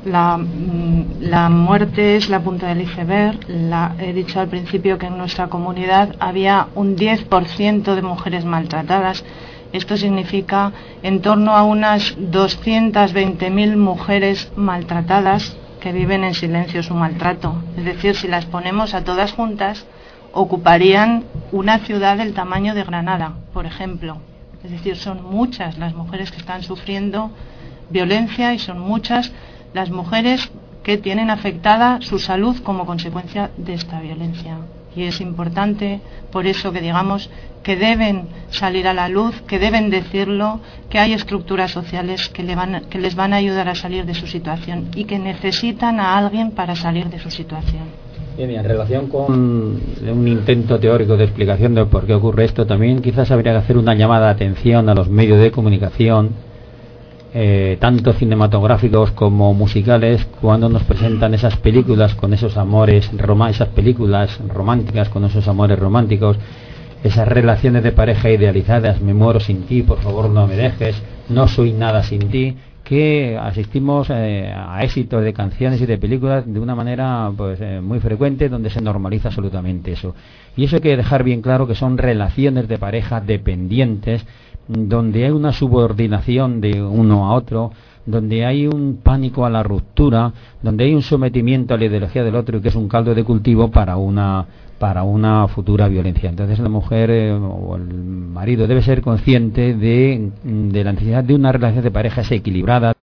la muerte es la punta del iceberg. He dicho al principio que en nuestra comunidad había un 10% de mujeres maltratadas. Esto significa en torno a unas 220.000 mujeres maltratadas que viven en silencio su maltrato. Es decir, si las ponemos a todas juntas, ocuparían una ciudad del tamaño de Granada, por ejemplo. Es decir, son muchas las mujeres que están sufriendo violencia y son muchas las mujeres que tienen afectada su salud como consecuencia de esta violencia. Y es importante, por eso, que digamos que deben salir a la luz, que deben decirlo, que hay estructuras sociales que les van a ayudar a salir de su situación y que necesitan a alguien para salir de su situación. Bien, en relación con un intento teórico de explicación de por qué ocurre esto, también quizás habría que hacer una llamada de atención a los medios de comunicación, tanto cinematográficos como musicales, cuando nos presentan esas películas con esos amores, esas películas románticas con esos amores románticos, esas relaciones de pareja idealizadas, me muero sin ti, por favor no me dejes, no soy nada sin ti, que asistimos a éxitos de canciones y de películas de una manera pues muy frecuente, donde se normaliza absolutamente eso. Y eso hay que dejar bien claro que son relaciones de pareja dependientes, donde hay una subordinación de uno a otro, donde hay un pánico a la ruptura, donde hay un sometimiento a la ideología del otro, y que es un caldo de cultivo para una futura violencia. Entonces la mujer o el marido debe ser consciente de la necesidad de una relación de pareja equilibrada,